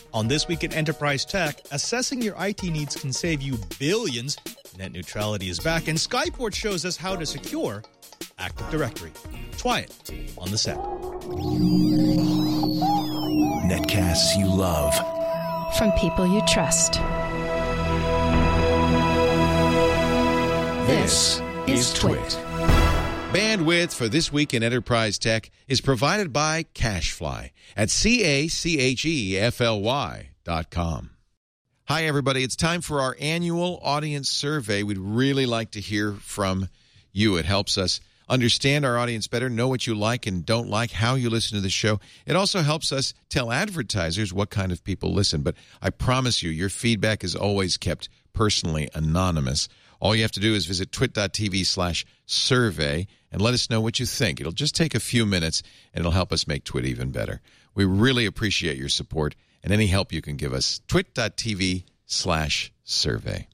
On This Week in Enterprise Tech, assessing your IT needs can save you billions. Net neutrality is back, and Skyport shows us how to secure Active Directory. Try it on the set. Netcasts you love. From people you trust. This is Twit. Bandwidth for This Week in Enterprise Tech is provided by CacheFly at CacheFly.com. Hi, everybody. It's time for our annual audience survey. We'd really like to hear from you. It helps us understand our audience better, know what you like and don't like, how you listen to the show. It also helps us tell advertisers what kind of people listen. But I promise you, your feedback is always kept personally anonymous. All you have to do is visit twit.tv/survey and let us know what you think. It'll just take a few minutes, and it'll help us make Twit even better. We really appreciate your support and any help you can give us. twit.tv/survey.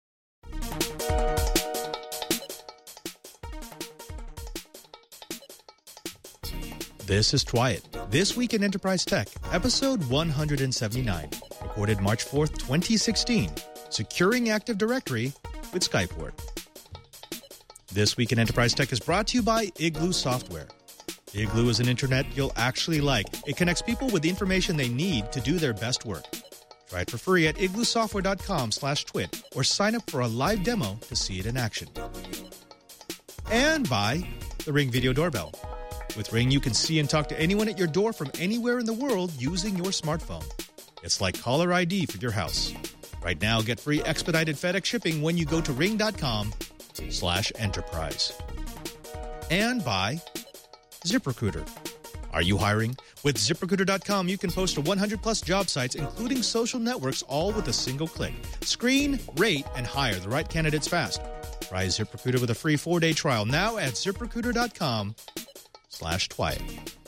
This is Twiat, This Week in Enterprise Tech, episode 179, recorded March 4th, 2016, Securing Active Directory with Skyport. This Week in Enterprise Tech is brought to you by Igloo Software. Igloo is an internet you'll actually like. It connects people with the information they need to do their best work. Try it for free at igloosoftware.com/twit or sign up for a live demo to see it in action. And by the Ring Video Doorbell. With Ring, you can see and talk to anyone at your door from anywhere in the world using your smartphone. It's like caller ID for your house. Right now, get free expedited FedEx shipping when you go to ring.com/enterprise. And by ZipRecruiter. Are you hiring? With ZipRecruiter.com, you can post to 100-plus job sites, including social networks, all with a single click. Screen, rate, and hire the right candidates fast. Try ZipRecruiter with a free 4-day trial now at ZipRecruiter.com/Twiat.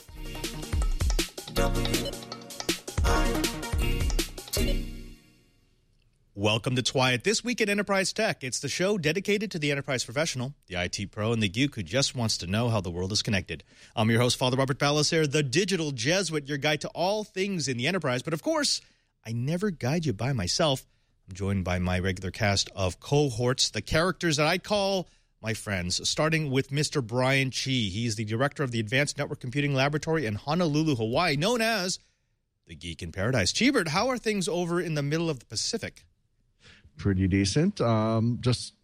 Welcome to Twiat, This Week in Enterprise Tech. It's the show dedicated to the enterprise professional, the IT pro, and the geek who just wants to know how the world is connected. I'm your host, Father Robert Ballecer, the digital Jesuit, your guide to all things in the enterprise. But of course, I never guide you by myself. I'm joined by my regular cast of cohorts, the characters that I call my friends, starting with Mr. Brian Chi. He's the director of the Advanced Network Computing Laboratory in Honolulu, Hawaii, known as the Geek in Paradise. Chibert, how are things over in the middle of the Pacific? Pretty decent. Just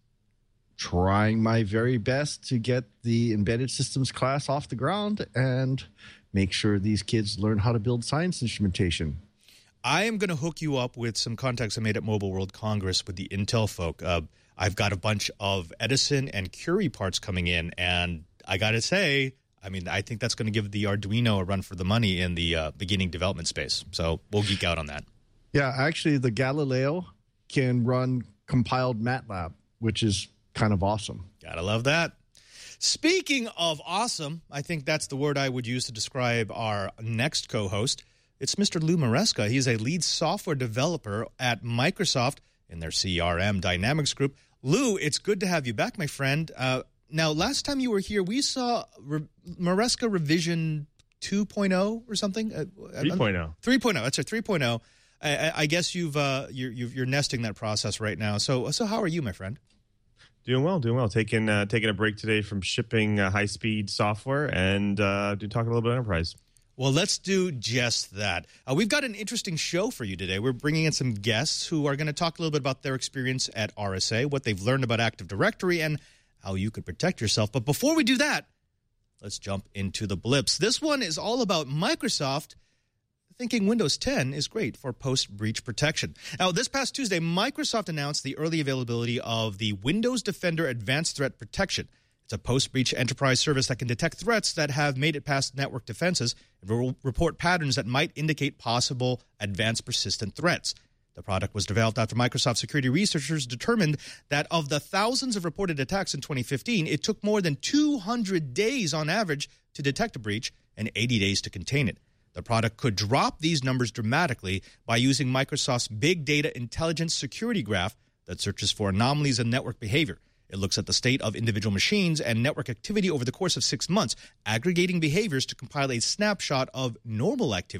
trying my very best to get the embedded systems class off the ground and make sure these kids learn how to build science instrumentation. I am going to hook you up with some contacts I made at Mobile World Congress with the Intel folk. I've got a bunch of Edison and Curie parts coming in, and I got to say, I think that's going to give the Arduino a run for the money in the beginning development space. So we'll geek out on that. Yeah, actually, the Galileo can run compiled MATLAB, which is kind of awesome. Gotta love that. Speaking of awesome, I think that's the word I would use to describe our next co-host. It's Mr. Lou Maresca. He's a lead software developer at Microsoft in their CRM Dynamics group. Lou, it's good to have you back, my friend. Now, last time you were here, we saw Maresca Revision 2.0 or something? 3.0. 3.0. That's a 3.0. I guess you're nesting that process right now. So how are you, my friend? Doing well. Taking a break today from shipping high-speed software and talking a little bit enterprise. Well, let's do just that. We've got an interesting show for you today. We're bringing in some guests who are going to talk a little bit about their experience at RSA, what they've learned about Active Directory, and how you could protect yourself. But before we do that, let's jump into the blips. This one is all about Microsoft thinking Windows 10 is great for post-breach protection. Now, this past Tuesday, Microsoft announced the early availability of the Windows Defender Advanced Threat Protection. It's a post-breach enterprise service that can detect threats that have made it past network defenses and will report patterns that might indicate possible advanced persistent threats. The product was developed after Microsoft security researchers determined that of the thousands of reported attacks in 2015, it took more than 200 days on average to detect a breach and 80 days to contain it. The product could drop these numbers dramatically by using Microsoft's Big Data Intelligence Security Graph that searches for anomalies in network behavior. It looks at the state of individual machines and network activity over the course of 6 months, aggregating behaviors to compile a snapshot of normal activity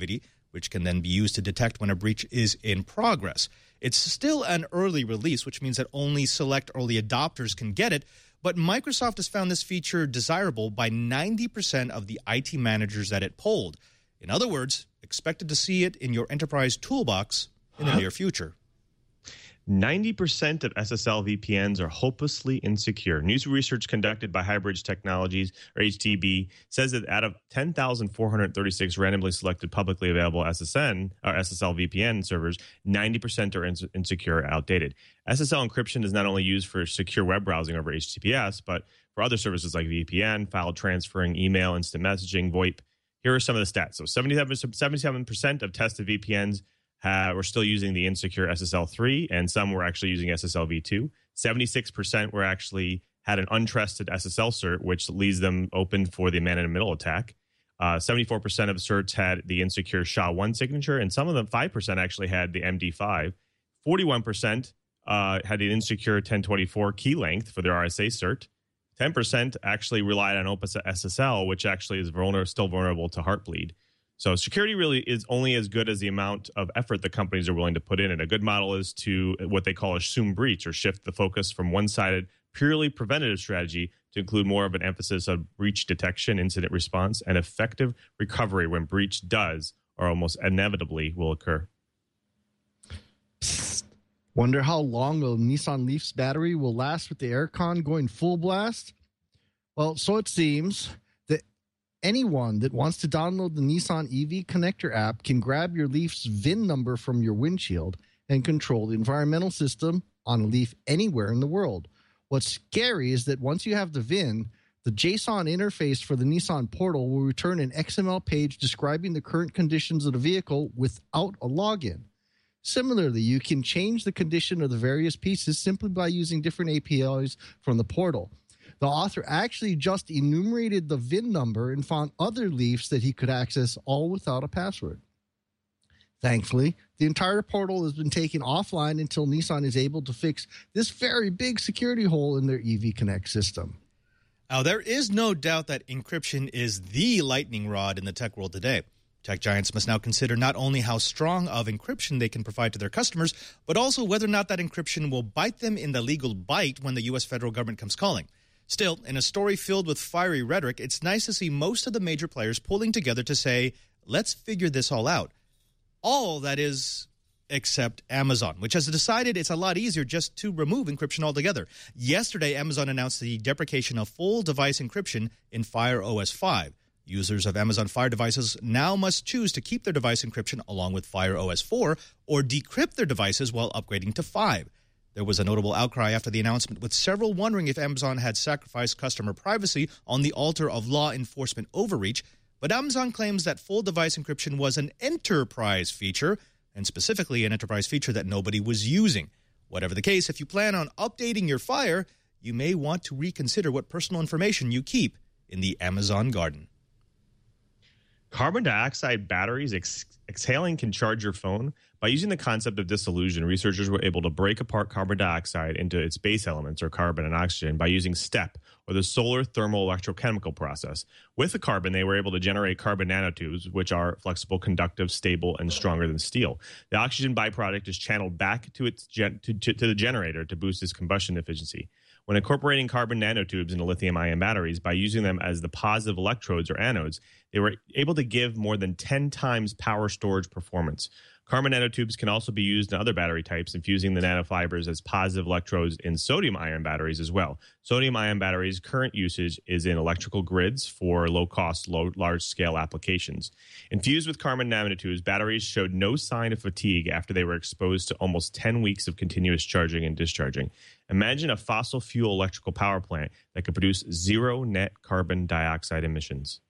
which can then be used to detect when a breach is in progress. It's still an early release, which means that only select early adopters can get it, but Microsoft has found this feature desirable by 90% of the IT managers that it polled. In other words, expected to see it in your enterprise toolbox in the near future. 90% of SSL VPNs are hopelessly insecure. News research conducted by Highbridge Technologies, or HTB, says that out of 10,436 randomly selected publicly available SSL VPN servers, 90% are insecure or outdated. SSL encryption is not only used for secure web browsing over HTTPS, but for other services like VPN, file transferring, email, instant messaging, VoIP. Here are some of the stats. So 77% of tested VPNs were still using the insecure SSL3, and some were actually using SSL v2. 76% were actually had an untrusted SSL cert, which leaves them open for the man-in-the-middle attack. 74% of certs had the insecure SHA-1 signature, and some of them, 5%, actually had the MD5. 41% had an insecure 1024 key length for their RSA cert. 10% actually relied on OpenSSL, which actually is still vulnerable to Heartbleed. So security really is only as good as the amount of effort the companies are willing to put in. And a good model is to what they call assume breach, or shift the focus from one-sided, purely preventative strategy to include more of an emphasis on breach detection, incident response, and effective recovery when breach does or almost inevitably will occur. Psst. Wonder how long a Nissan Leaf's battery will last with the aircon going full blast? Well, so it seems that anyone that wants to download the Nissan EV Connector app can grab your Leaf's VIN number from your windshield and control the environmental system on a Leaf anywhere in the world. What's scary is that once you have the VIN, the JSON interface for the Nissan portal will return an XML page describing the current conditions of the vehicle without a login. Similarly, you can change the condition of the various pieces simply by using different APIs from the portal. The author actually just enumerated the VIN number and found other Leafs that he could access all without a password. Thankfully, the entire portal has been taken offline until Nissan is able to fix this very big security hole in their EV Connect system. Now, there is no doubt that encryption is the lightning rod in the tech world today. Tech giants must now consider not only how strong of encryption they can provide to their customers, but also whether or not that encryption will bite them in the legal bite when the U.S. federal government comes calling. Still, in a story filled with fiery rhetoric, it's nice to see most of the major players pulling together to say, let's figure this all out. All, that is, except Amazon, which has decided it's a lot easier just to remove encryption altogether. Yesterday, Amazon announced the deprecation of full device encryption in Fire OS 5. Users of Amazon Fire devices now must choose to keep their device encryption along with Fire OS 4 or decrypt their devices while upgrading to 5. There was a notable outcry after the announcement, with several wondering if Amazon had sacrificed customer privacy on the altar of law enforcement overreach. But Amazon claims that full device encryption was an enterprise feature, and specifically an enterprise feature that nobody was using. Whatever the case, if you plan on updating your Fire, you may want to reconsider what personal information you keep in the Amazon garden. Carbon dioxide batteries exhaling can charge your phone. By using the concept of dissolution, researchers were able to break apart carbon dioxide into its base elements, or carbon and oxygen, by using STEP, or the solar thermal electrochemical process. With the carbon, they were able to generate carbon nanotubes, which are flexible, conductive, stable, and stronger than steel. The oxygen byproduct is channeled back to the generator to boost its combustion efficiency. When incorporating carbon nanotubes into lithium-ion batteries by using them as the positive electrodes or anodes, they were able to give more than 10 times power storage performance. Carbon nanotubes can also be used in other battery types, infusing the nanofibers as positive electrodes in sodium-ion batteries as well. Sodium-ion batteries' current usage is in electrical grids for low-cost, large-scale applications. Infused with carbon nanotubes, batteries showed no sign of fatigue after they were exposed to almost 10 weeks of continuous charging and discharging. Imagine a fossil fuel electrical power plant that could produce zero net carbon dioxide emissions.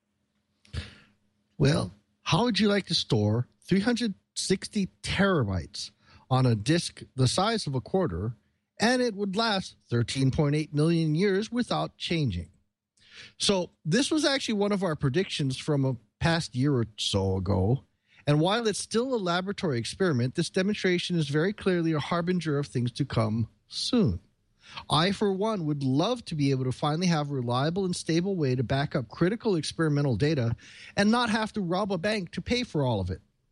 Well, how would you like to store 360 terabytes on a disk the size of a quarter, and it would last 13.8 million years without changing? So this was actually one of our predictions from a past year or so ago. And while it's still a laboratory experiment, this demonstration is very clearly a harbinger of things to come soon. I, for one, would love to be able to finally have a reliable and stable way to back up critical experimental data and not have to rob a bank to pay for all of it.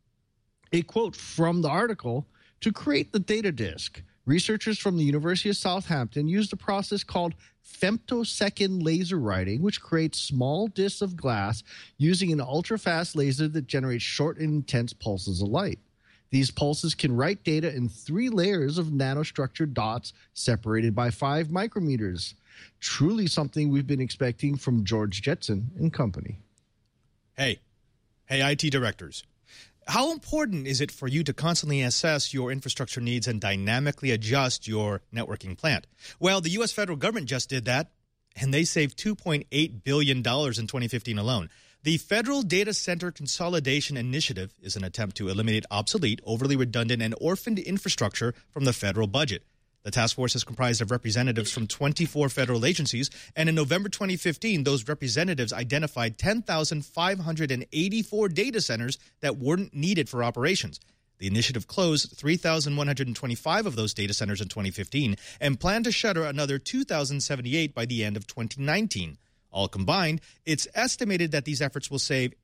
A quote from the article: to create the data disk, researchers from the University of Southampton used a process called femtosecond laser writing, which creates small discs of glass using an ultra-fast laser that generates short and intense pulses of light. These pulses can write data in 3 layers of nanostructured dots separated by 5 micrometers. Truly something we've been expecting from George Jetson and company. Hey, IT directors. How important is it for you to constantly assess your infrastructure needs and dynamically adjust your networking plan? Well, the U.S. federal government just did that, and they saved $2.8 billion in 2015 alone. The Federal Data Center Consolidation Initiative is an attempt to eliminate obsolete, overly redundant, and orphaned infrastructure from the federal budget. The task force is comprised of representatives from 24 federal agencies, and in November 2015, those representatives identified 10,584 data centers that weren't needed for operations. The initiative closed 3,125 of those data centers in 2015 and planned to shutter another 2,078 by the end of 2019. All combined, it's estimated that these efforts will save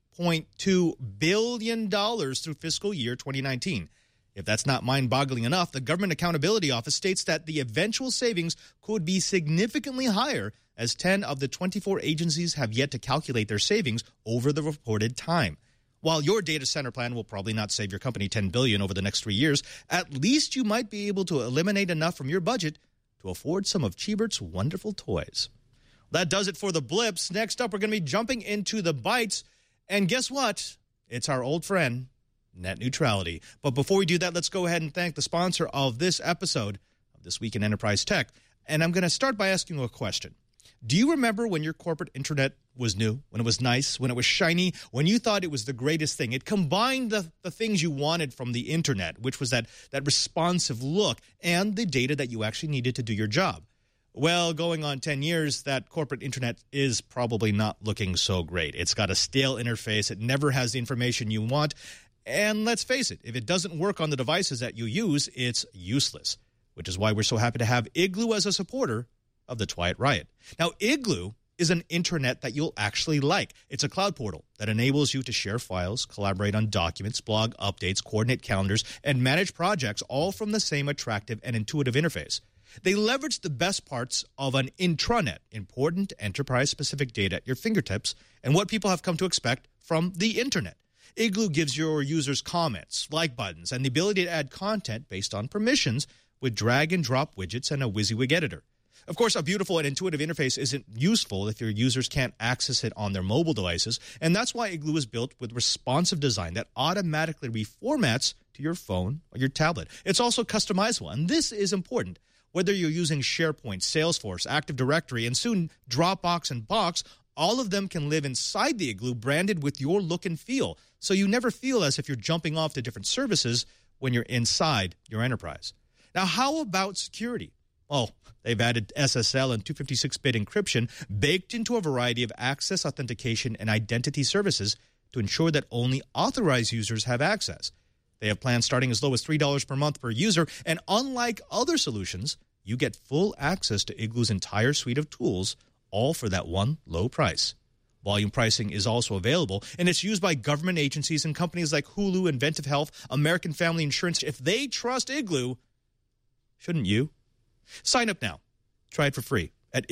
$8.2 billion through fiscal year 2019. If that's not mind-boggling enough, the Government Accountability Office states that the eventual savings could be significantly higher, as 10 of the 24 agencies have yet to calculate their savings over the reported time. While your data center plan will probably not save your company $10 billion over the next 3 years, at least you might be able to eliminate enough from your budget to afford some of Cheebert's wonderful toys. That does it for the blips. Next up, we're going to be jumping into the bites. And guess what? It's our old friend, net neutrality. But before we do that, let's go ahead and thank the sponsor of this episode of This Week in Enterprise Tech. And I'm going to start by asking you a question. Do you remember when your corporate internet was new, when it was nice, when it was shiny, when you thought it was the greatest thing? It combined the things you wanted from the internet, which was that responsive look and the data that you actually needed to do your job. Well, going on 10 years, that corporate internet is probably not looking so great. It's got a stale interface. It never has the information you want. And let's face it, if it doesn't work on the devices that you use, it's useless, which is why we're so happy to have Igloo as a supporter of the Twilight Riot. Now, Igloo is an internet that you'll actually like. It's a cloud portal that enables you to share files, collaborate on documents, blog updates, coordinate calendars, and manage projects all from the same attractive and intuitive interface. They leverage the best parts of an intranet, important enterprise-specific data at your fingertips, and what people have come to expect from the internet. Igloo gives your users comments, like buttons, and the ability to add content based on permissions with drag-and-drop widgets and a WYSIWYG editor. Of course, a beautiful and intuitive interface isn't useful if your users can't access it on their mobile devices, and that's why Igloo is built with responsive design that automatically reformats to your phone or your tablet. It's also customizable, and this is important. Whether you're using SharePoint, Salesforce, Active Directory, and soon Dropbox and Box, all of them can live inside the Igloo branded with your look and feel, so you never feel as if you're jumping off to different services when you're inside your enterprise. Now, how about security? Oh, they've added SSL and 256-bit encryption baked into a variety of access, authentication, and identity services to ensure that only authorized users have access. They have plans starting as low as $3 per month per user, and unlike other solutions, you get full access to Igloo's entire suite of tools, all for that one low price. Volume pricing is also available, and it's used by government agencies and companies like Hulu, Inventive Health, American Family Insurance. If they trust Igloo, shouldn't you? Sign up now. Try it for free at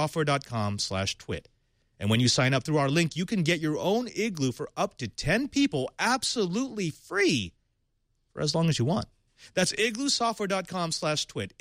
igloosoftware.com/twit. And when you sign up through our link, you can get your own Igloo for up to 10 people absolutely free for as long as you want. That's igloosoftware.com/twit.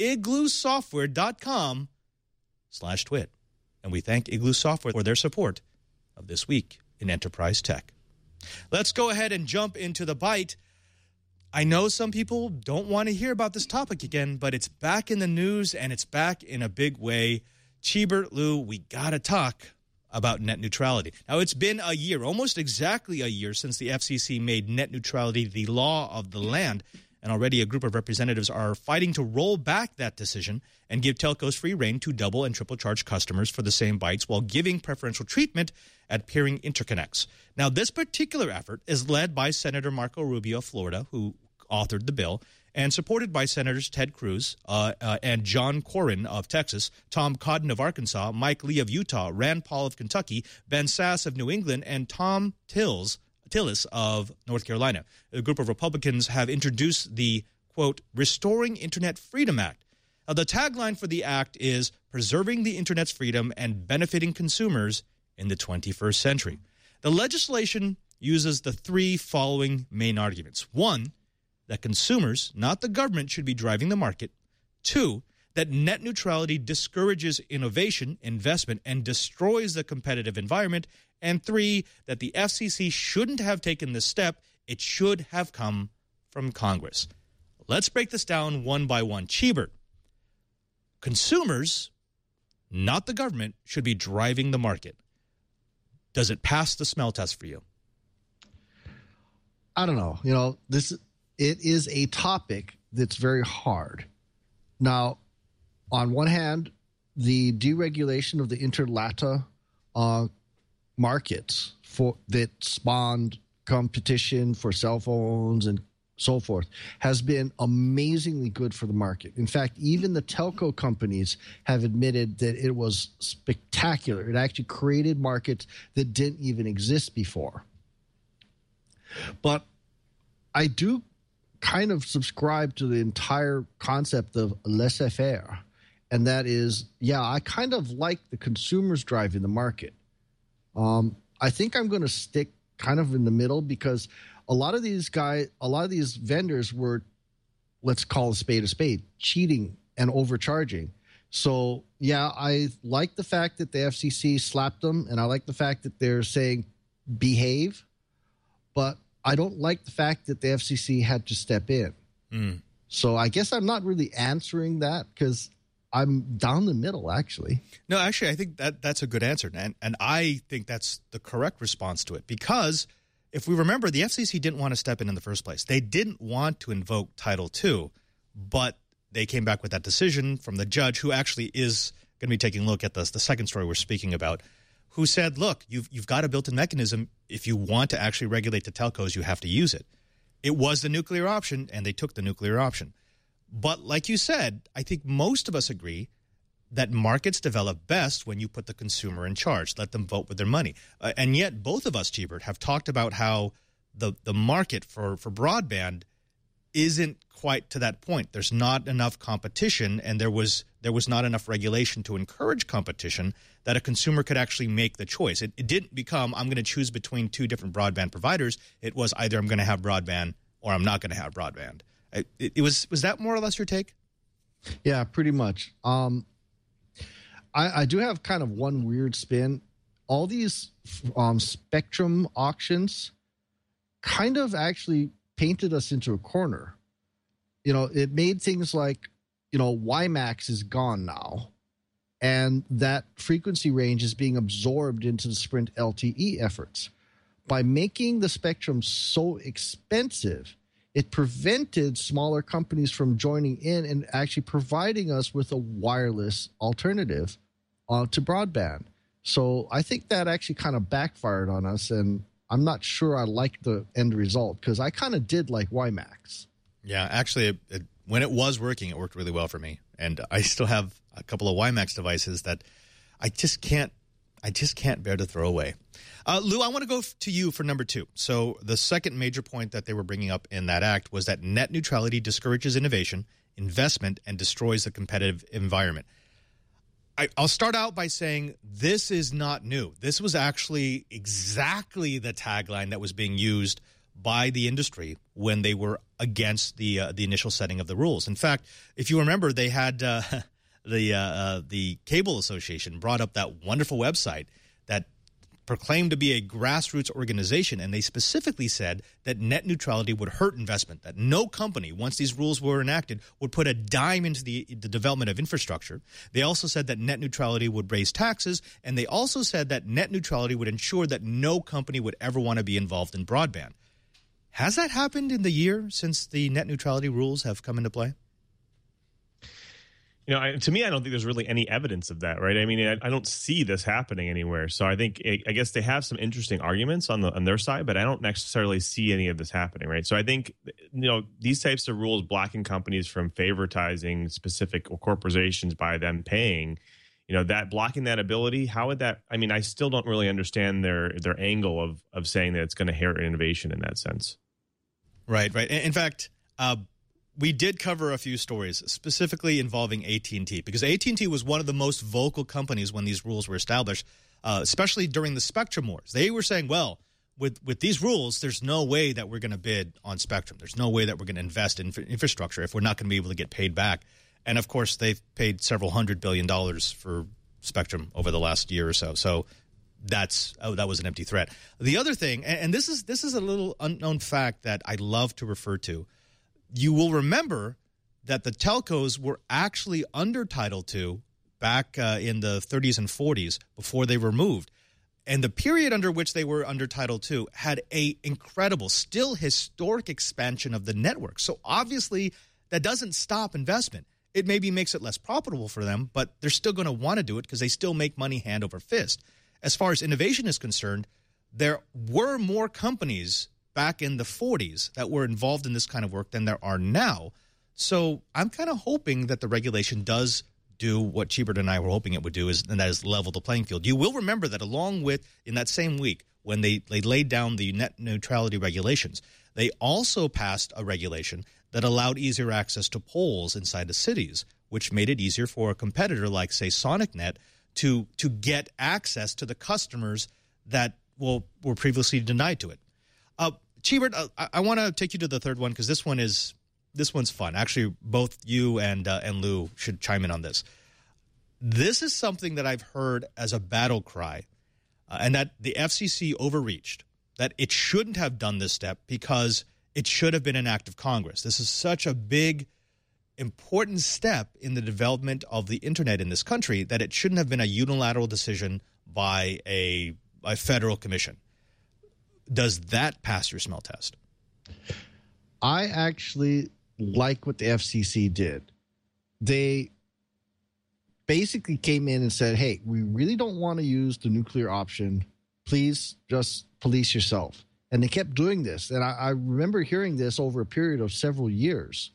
igloosoftware.com/twit. And we thank Igloo Software for their support of This Week in Enterprise Tech. Let's go ahead and jump into the bite. I know some people don't want to hear about this topic again, but it's back in the news, and it's back in a big way. Cheebert, Lou, we got to talk about net neutrality. Now, it's been a year, almost exactly a year, since the FCC made net neutrality the law of the land, and already a group of representatives are fighting to roll back that decision and give telcos free rein to double and triple charge customers for the same bytes while giving preferential treatment at peering interconnects. Now, this particular effort is led by Senator Marco Rubio of Florida, who authored the bill, and supported by Senators Ted Cruz and John Cornyn of Texas, Tom Cotton of Arkansas, Mike Lee of Utah, Rand Paul of Kentucky, Ben Sasse of New England, and Tom Tillis Tillis of North Carolina. A group of Republicans have introduced the, quote, Restoring Internet Freedom Act. The tagline for the act is preserving the Internet's freedom and benefiting consumers in the 21st century. The legislation uses the three following main arguments. One, that consumers, not the government, should be driving the market. Two, that net neutrality discourages innovation, investment, and destroys the competitive environment. And three, that the FCC shouldn't have taken this step. It should have come from Congress. Let's break this down one by one. Cheebert, consumers, not the government, should be driving the market. Does it pass the smell test for you? I don't know. It is a topic that's very hard. Now, on one hand, the deregulation of the interlata markets that spawned competition for cell phones and so forth has been amazingly good for the market. In fact, even the telco companies have admitted that it was spectacular. It actually created markets that didn't even exist before. But I do kind of subscribe to the entire concept of laissez-faire. And that is, I kind of like the consumers driving the market. I think I'm going to stick kind of in the middle because a lot of these vendors were, let's call a spade, cheating and overcharging. So, I like the fact that the FCC slapped them, and I like the fact that they're saying behave, but I don't like the fact that the FCC had to step in. So I guess I'm not really answering that because I'm down the middle, actually. No, actually, I think that's a good answer. And I think that's the correct response to it. Because if we remember, the FCC didn't want to step in the first place. They didn't want to invoke Title II, but they came back with that decision from the judge, who actually is going to be taking a look at the second story we're speaking about, who said, look, you've got a built-in mechanism. If you want to actually regulate the telcos, you have to use it. It was the nuclear option, and they took the nuclear option. But like you said, I think most of us agree that markets develop best when you put the consumer in charge, let them vote with their money. And yet both of us, Cheebert, have talked about how the market for broadband isn't quite to that point. There's not enough competition, and there was not enough regulation to encourage competition that a consumer could actually make the choice. It didn't become, I'm going to choose between two different broadband providers. It was either I'm going to have broadband or I'm not going to have broadband. Was that more or less your take? Yeah, pretty much. I do have kind of one weird spin. All these spectrum auctions kind of actually painted us into a corner. It made things like, WiMAX is gone now, and that frequency range is being absorbed into the Sprint LTE efforts. By making the spectrum so expensive, it prevented smaller companies from joining in and actually providing us with a wireless alternative to broadband. So I think that actually kind of backfired on us, and I'm not sure I like the end result because I kind of did like WiMAX. Yeah, actually, when it was working, it worked really well for me. And I still have a couple of WiMAX devices that I just can't bear to throw away. Lou, I want to go to you for number two. So the second major point that they were bringing up in that act was that net neutrality discourages innovation, investment, and destroys the competitive environment. I'll start out by saying this is not new. This was actually exactly the tagline that was being used by the industry when they were against the initial setting of the rules. In fact, if you remember, they had the Cable Association brought up that wonderful website that proclaimed to be a grassroots organization, and they specifically said that net neutrality would hurt investment, that no company, once these rules were enacted, would put a dime into the development of infrastructure. They also said that net neutrality would raise taxes, and they also said that net neutrality would ensure that no company would ever want to be involved in broadband. Has that happened in the year since the net neutrality rules have come into play? To me, I don't think there's really any evidence of that, right? I mean, I don't see this happening anywhere. So I guess they have some interesting arguments on their side, but I don't necessarily see any of this happening, right? So I think, these types of rules blocking companies from favoritizing specific corporations by them paying, that blocking that ability, how would that? I mean, I still don't really understand their angle of saying that it's going to hurt innovation in that sense. Right. In fact, we did cover a few stories specifically involving AT&T, because AT&T was one of the most vocal companies when these rules were established, especially during the Spectrum Wars. They were saying, well, with these rules, there's no way that we're going to bid on Spectrum. There's no way that we're going to invest in infrastructure if we're not going to be able to get paid back. And, of course, they've paid several $100 billion for Spectrum over the last year or so. So that was an empty threat. The other thing, and this is a little unknown fact that I love to refer to, you will remember that the telcos were actually under Title II back in the 30s and 40s before they were moved. And the period under which they were under Title II had a incredible, still historic expansion of the network. So obviously that doesn't stop investment. It maybe makes it less profitable for them, but they're still going to want to do it because they still make money hand over fist. As far as innovation is concerned, there were more companies back in the 40s that were involved in this kind of work than there are now. So I'm kind of hoping that the regulation does do what Chibert and I were hoping it would do, and that is level the playing field. You will remember that along with, in that same week, when they laid down the net neutrality regulations, they also passed a regulation that allowed easier access to poles inside the cities, which made it easier for a competitor like, say, SonicNet to get access to the customers that were previously denied to it. Chibert, I want to take you to the third one because this one's fun. Actually, both you and Lou should chime in on this. This is something that I've heard as a battle cry, and that the FCC overreached, that it shouldn't have done this step because it should have been an act of Congress. This is such a big, important step in the development of the Internet in this country that it shouldn't have been a unilateral decision by a federal commission. Does that pass your smell test? I actually like what the FCC did. They basically came in and said, hey, we really don't want to use the nuclear option. Please just police yourself. And they kept doing this. And I remember hearing this over a period of several years.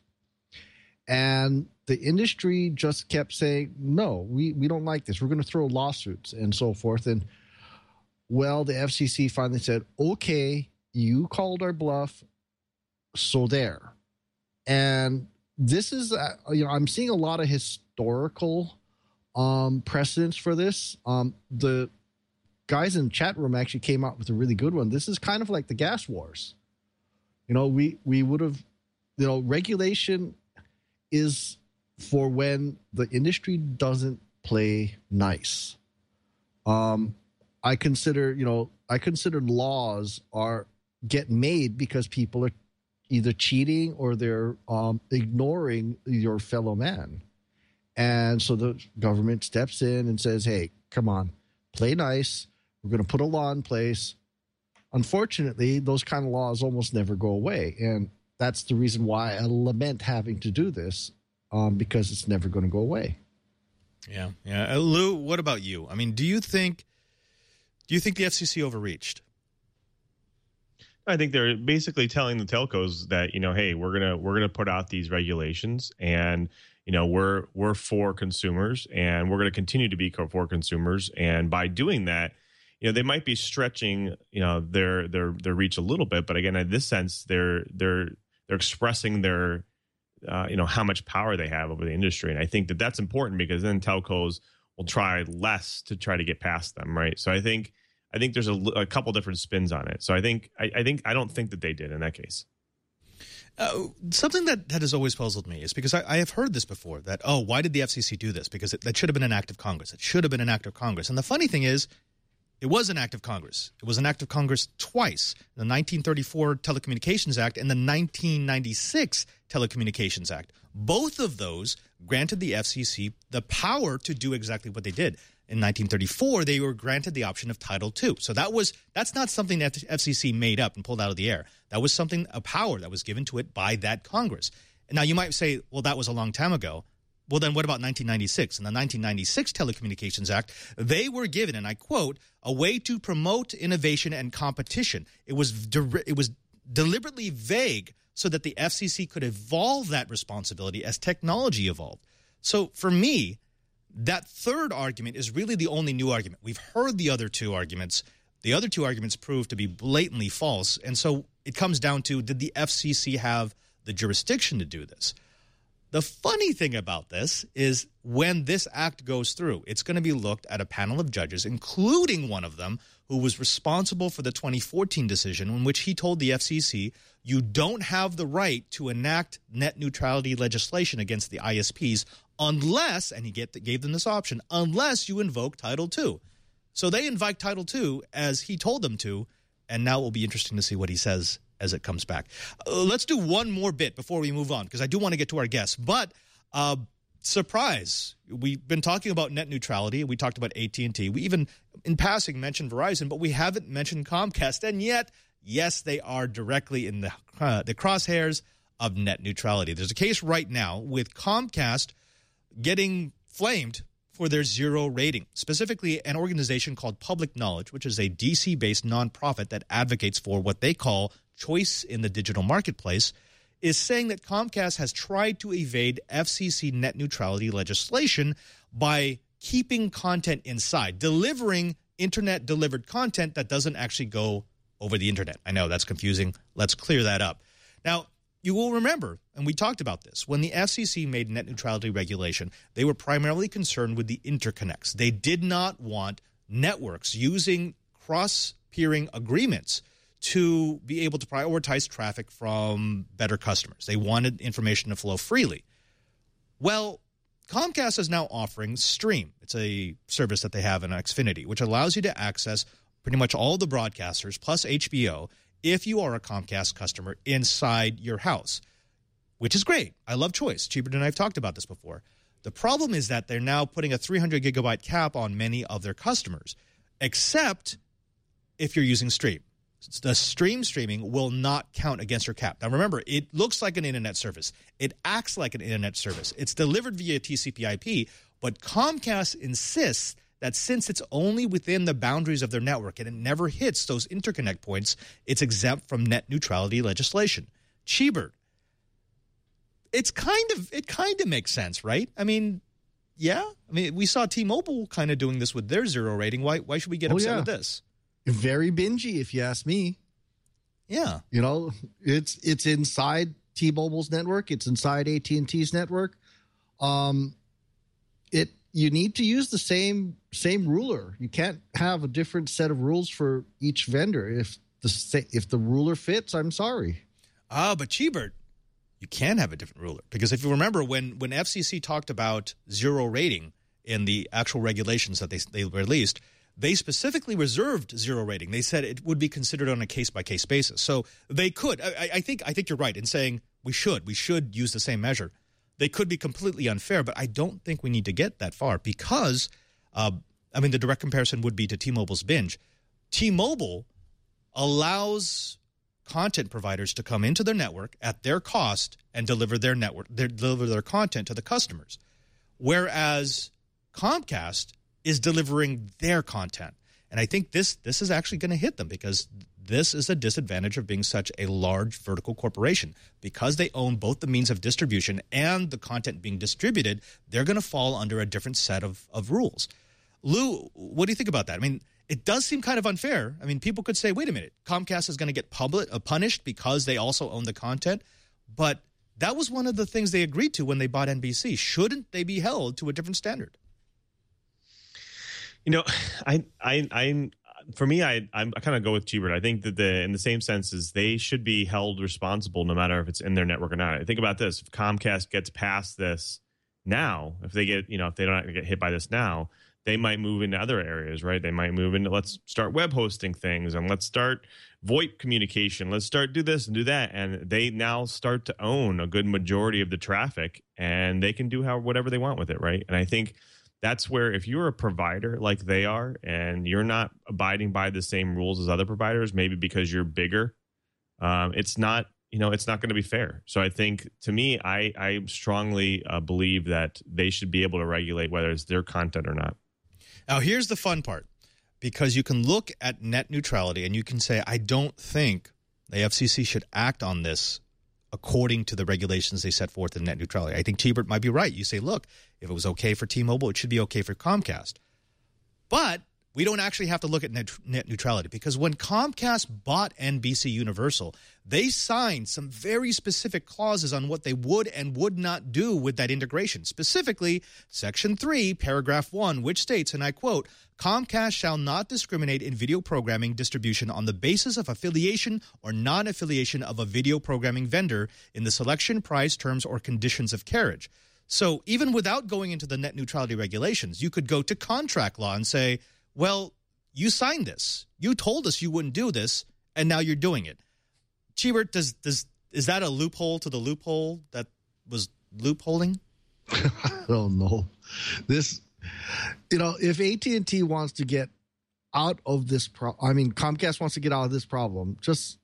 And the industry just kept saying, no, we don't like this. We're going to throw lawsuits and so forth. And, well, the FCC finally said, okay, you called our bluff, so there. And this is, I'm seeing a lot of historical precedents for this. The guys in the chat room actually came out with a really good one. This is kind of like the gas wars. We would have, regulation is for when the industry doesn't play nice. I consider laws get made because people are either cheating or they're ignoring your fellow man. And so the government steps in and says, hey, come on, play nice. We're going to put a law in place. Unfortunately, those kind of laws almost never go away. And that's the reason why I lament having to do this, because it's never going to go away. Yeah. Lou, what about you? I mean, do you think the FCC overreached? I think they're basically telling the telcos that, hey, we're gonna put out these regulations, and we're for consumers, and we're going to continue to be for consumers. And by doing that, they might be stretching their reach a little bit, but again, in this sense, they're expressing their how much power they have over the industry. And I think that that's important because then telcos will try less to try to get past them, right? So I think there's a couple different spins on it. So I don't think that they did in that case. Something that has always puzzled me is because I have heard this before, that, why did the FCC do this? Because that should have been an act of Congress. It should have been an act of Congress. And the funny thing is, it was an act of Congress. It was an act of Congress twice, the 1934 Telecommunications Act and the 1996 Telecommunications Act. Both of those granted the FCC the power to do exactly what they did. In 1934, they were granted the option of Title II. So that's not something that the FCC made up and pulled out of the air. That was a power that was given to it by that Congress. And now you might say, well, that was a long time ago. Well, then what about 1996? In the 1996 Telecommunications Act, they were given, and I quote, a way to promote innovation and competition. It was deliberately vague so that the FCC could evolve that responsibility as technology evolved. So for me, That third argument is really the only new argument. We've heard the other two arguments. The other two arguments prove to be blatantly false. And so it comes down to, did the FCC have the jurisdiction to do this? The funny thing about this is when this act goes through, it's going to be looked at a panel of judges, including one of them who was responsible for the 2014 decision in which he told the FCC, you don't have the right to enact net neutrality legislation against the ISPs unless, and he gave them this option, unless you invoke Title II. So they invoke Title II as he told them to, and now it will be interesting to see what he says as it comes back. Let's do one more bit before we move on, because I do want to get to our guests. But surprise, we've been talking about net neutrality. We talked about AT&T. We even, in passing, mentioned Verizon, but we haven't mentioned Comcast. And yet, yes, they are directly in the crosshairs of net neutrality. There's a case right now with Comcast getting flamed for their zero rating, specifically an organization called Public Knowledge, which is a D.C.-based nonprofit that advocates for what they call choice in the digital marketplace, is saying that Comcast has tried to evade FCC net neutrality legislation by keeping content inside, delivering internet-delivered content that doesn't actually go over the internet. I know that's confusing. Let's clear that up. Now, you will remember, and we talked about this, when the FCC made net neutrality regulation, they were primarily concerned with the interconnects. They did not want networks using cross-peering agreements to be able to prioritize traffic from better customers. They wanted information to flow freely. Well, Comcast is now offering Stream. It's a service that they have in Xfinity, which allows you to access pretty much all the broadcasters plus HBO if you are a Comcast customer inside your house, which is great. I love choice. Cheaper and I have talked about this before. The problem is that they're now putting a 300 gigabyte cap on many of their customers, except if you're using Stream. The streaming will not count against your cap. Now, remember, it looks like an internet service. It acts like an internet service. It's delivered via TCP/IP, but Comcast insists that since it's only within the boundaries of their network and it never hits those interconnect points, it's exempt from net neutrality legislation. Cheebert, it kind of makes sense, right? I mean, yeah. I mean, we saw T-Mobile kind of doing this with their zero rating. Why should we get upset with this? Very bingy, if you ask me. Yeah. You know, it's inside T-Mobile's network. It's inside AT&T's network. You need to use the same ruler. You can't have a different set of rules for each vendor. If the ruler fits, I'm sorry. But Cheebert, you can have a different ruler, because if you remember when FCC talked about zero rating in the actual regulations that they released, they specifically reserved zero rating. They said it would be considered on a case-by-case basis. So they could. I think you're right in saying we should use the same measure. They could be completely unfair, but I don't think we need to get that far because, the direct comparison would be to T-Mobile's binge. T-Mobile allows content providers to come into their network at their cost and deliver their content to the customers, whereas Comcast is delivering their content. And I think this is actually going to hit them because this is a disadvantage of being such a large vertical corporation. Because they own both the means of distribution and the content being distributed, they're going to fall under a different set of rules. Lou, what do you think about that? I mean, it does seem kind of unfair. I mean, people could say, wait a minute, Comcast is going to get punished because they also own the content. But that was one of the things they agreed to when they bought NBC. Shouldn't they be held to a different standard? You know, I kind of go with Cheebert. I think that in the same sense as they should be held responsible no matter if it's in their network or not. I think about this. If Comcast gets past this now, if they don't get hit by this now, they might move into other areas, right? They might move into, let's start web hosting things and let's start VoIP communication. Let's start do this and do that. And they now start to own a good majority of the traffic and they can do whatever they want with it, right? And I think that's where if you're a provider like they are and you're not abiding by the same rules as other providers, maybe because you're bigger, it's not going to be fair. So I think, to me, I strongly believe that they should be able to regulate whether it's their content or not. Now, here's the fun part, because you can look at net neutrality and you can say, I don't think the FCC should act on this according to the regulations they set forth in net neutrality. I think Tibert might be right. You say, look, if it was okay for T-Mobile, it should be okay for Comcast. But we don't actually have to look at net neutrality, because when Comcast bought NBC Universal, they signed some very specific clauses on what they would and would not do with that integration. Specifically, Section 3, Paragraph 1, which states, and I quote, Comcast shall not discriminate in video programming distribution on the basis of affiliation or non-affiliation of a video programming vendor in the selection, price, terms, or conditions of carriage. So even without going into the net neutrality regulations, you could go to contract law and say, well, you signed this. You told us you wouldn't do this, and now you're doing it. Chibert, is that a loophole to the loophole that was loopholing? I don't know. This, if AT&T wants to get out of this Comcast wants to get out of this problem, just,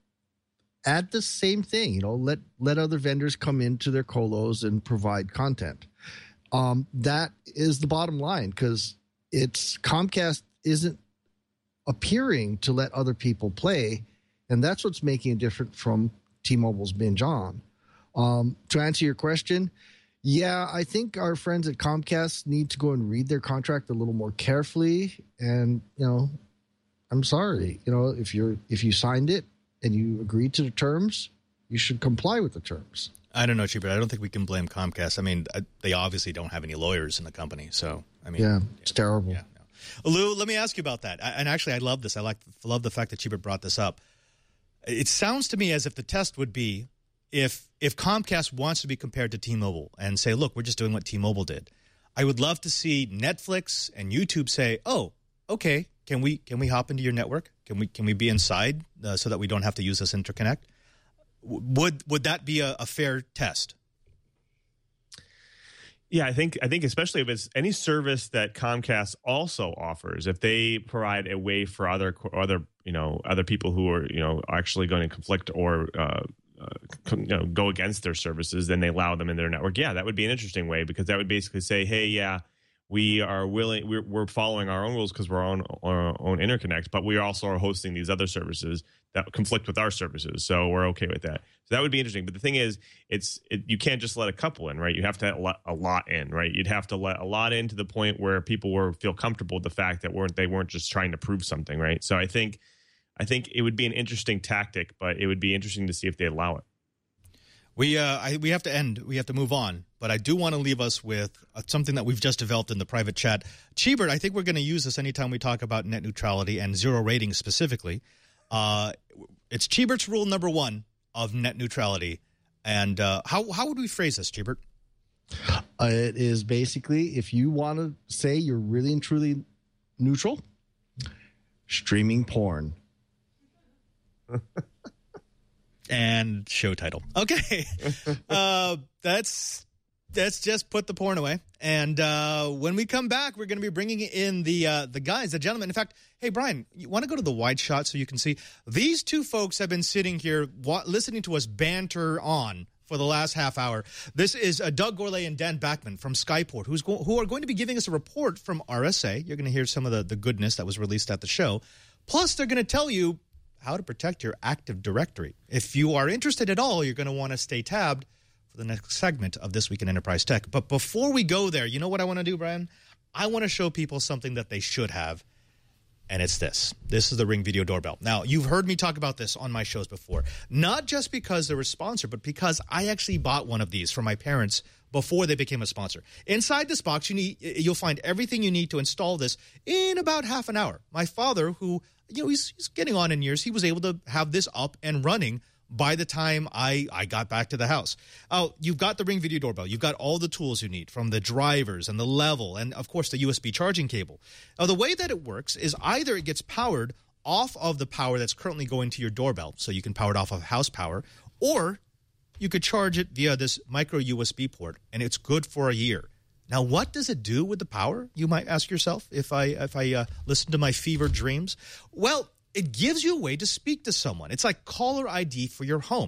add the same thing, let other vendors come into their colos and provide content. That is the bottom line, because Comcast isn't appearing to let other people play, and that's what's making it different from T-Mobile's Binge On. To answer your question, yeah, I think our friends at Comcast need to go and read their contract a little more carefully. And I'm sorry, if you signed it and you agreed to the terms, you should comply with the terms. I don't know, Chibert. I don't think we can blame Comcast. I mean, they obviously don't have any lawyers in the company, so it's terrible. Yeah, no. Lou, let me ask you about that. And actually, I love this. I love the fact that Chibert brought this up. It sounds to me as if the test would be if Comcast wants to be compared to T-Mobile and say, look, we're just doing what T-Mobile did. I would love to see Netflix and YouTube say, oh, okay, can we hop into your network? Can we be inside so that we don't have to use this interconnect? Would that be a fair test? Yeah, I think especially if it's any service that Comcast also offers, if they provide a way for other people who are actually going to conflict or go against their services, then they allow them in their network. Yeah, that would be an interesting way, because that would basically say, hey, yeah, we are willing, we're following our own rules because we're on our own interconnect, but we also are hosting these other services that conflict with our services, so we're okay with that. So that would be interesting. But the thing is, you can't just let a couple in, right? You have to let a lot in, right? You'd have to let a lot in to the point where people feel comfortable with the fact that they weren't just trying to prove something, right? So I think it would be an interesting tactic, but it would be interesting to see if they allow it. We have to end. We have to move on. But I do want to leave us with something that we've just developed in the private chat. Chibert, I think we're going to use this anytime we talk about net neutrality and zero ratings specifically. It's Chibert's rule number 1 of net neutrality. And how would we phrase this, Chibert? It is basically, if you want to say you're really and truly neutral, streaming porn. And show title. Okay. That's just put the porn away. And when we come back, we're going to be bringing in the guys, the gentlemen. In fact, hey, Brian, you want to go to the wide shot so you can see? These two folks have been sitting here listening to us banter on for the last half hour. This is Doug Gourlay and Dan Backman from Skyport, who are going to be giving us a report from RSA. You're going to hear some of the goodness that was released at the show. Plus, they're going to tell you how to protect your Active Directory. If you are interested at all, you're going to want to stay tabbed for the next segment of This Week in Enterprise Tech. But before we go there, you know what I want to do, Brian? I want to show people something that they should have, and it's this. This is the Ring Video Doorbell. Now, you've heard me talk about this on my shows before, not just because they're a sponsor, but because I actually bought one of these for my parents before they became a sponsor. Inside this box, you'll find everything you need to install this in about half an hour. My father, who he's getting on in years, he was able to have this up and running by the time I got back to the house. You've got the Ring Video Doorbell. You've got all the tools you need, from the drivers and the level and, of course, the USB charging cable. Now, the way that it works is either it gets powered off of the power that's currently going to your doorbell, so you can power it off of house power, or you could charge it via this micro USB port, and it's good for a year. Now, what does it do with the power, you might ask yourself, if I listen to my fevered dreams? Well, it gives you a way to speak to someone. It's like caller ID for your home.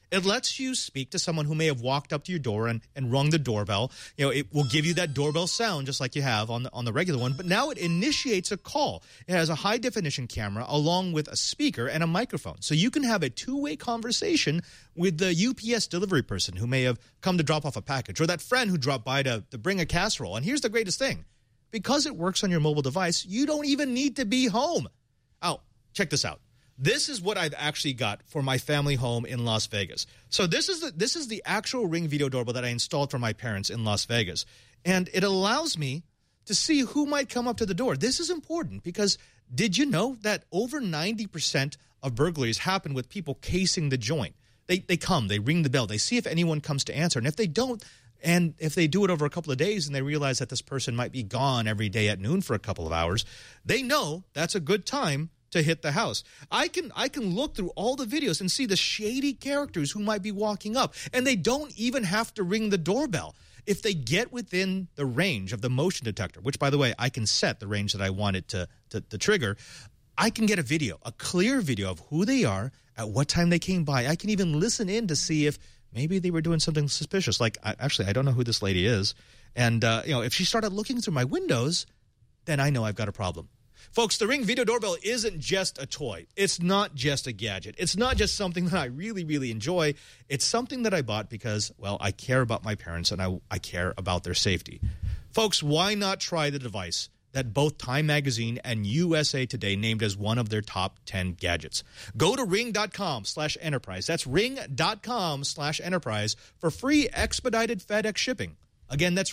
It lets you speak to someone who may have walked up to your door and rung the doorbell. It will give you that doorbell sound just like you have on the regular one. But now it initiates a call. It has a high-definition camera along with a speaker and a microphone. So you can have a two-way conversation with the UPS delivery person who may have come to drop off a package or that friend who dropped by to bring a casserole. And here's the greatest thing. Because it works on your mobile device, you don't even need to be home. Oh, check this out. This is what I've actually got for my family home in Las Vegas. So this is the actual Ring video doorbell that I installed for my parents in Las Vegas. And it allows me to see who might come up to the door. This is important because did you know that over 90% of burglaries happen with people casing the joint? They come, they ring the bell, they see if anyone comes to answer. And if they don't, and if they do it over a couple of days and they realize that this person might be gone every day at noon for a couple of hours, they know that's a good time to hit the house. I can look through all the videos and see the shady characters who might be walking up, and they don't even have to ring the doorbell. If they get within the range of the motion detector, which, by the way, I can set the range that I want it to trigger, I can get a video, a clear video of who they are, at what time they came by. I can even listen in to see if maybe they were doing something suspicious. Like, I don't know who this lady is. And, if she started looking through my windows, then I know I've got a problem. Folks, the Ring Video Doorbell isn't just a toy. It's not just a gadget. It's not just something that I really, really enjoy. It's something that I bought because, well, I care about my parents and I care about their safety. Folks, why not try the device that both Time Magazine and USA Today named as one of their top 10 gadgets? Go to ring.com/enterprise. That's ring.com/enterprise for free expedited FedEx shipping. Again, that's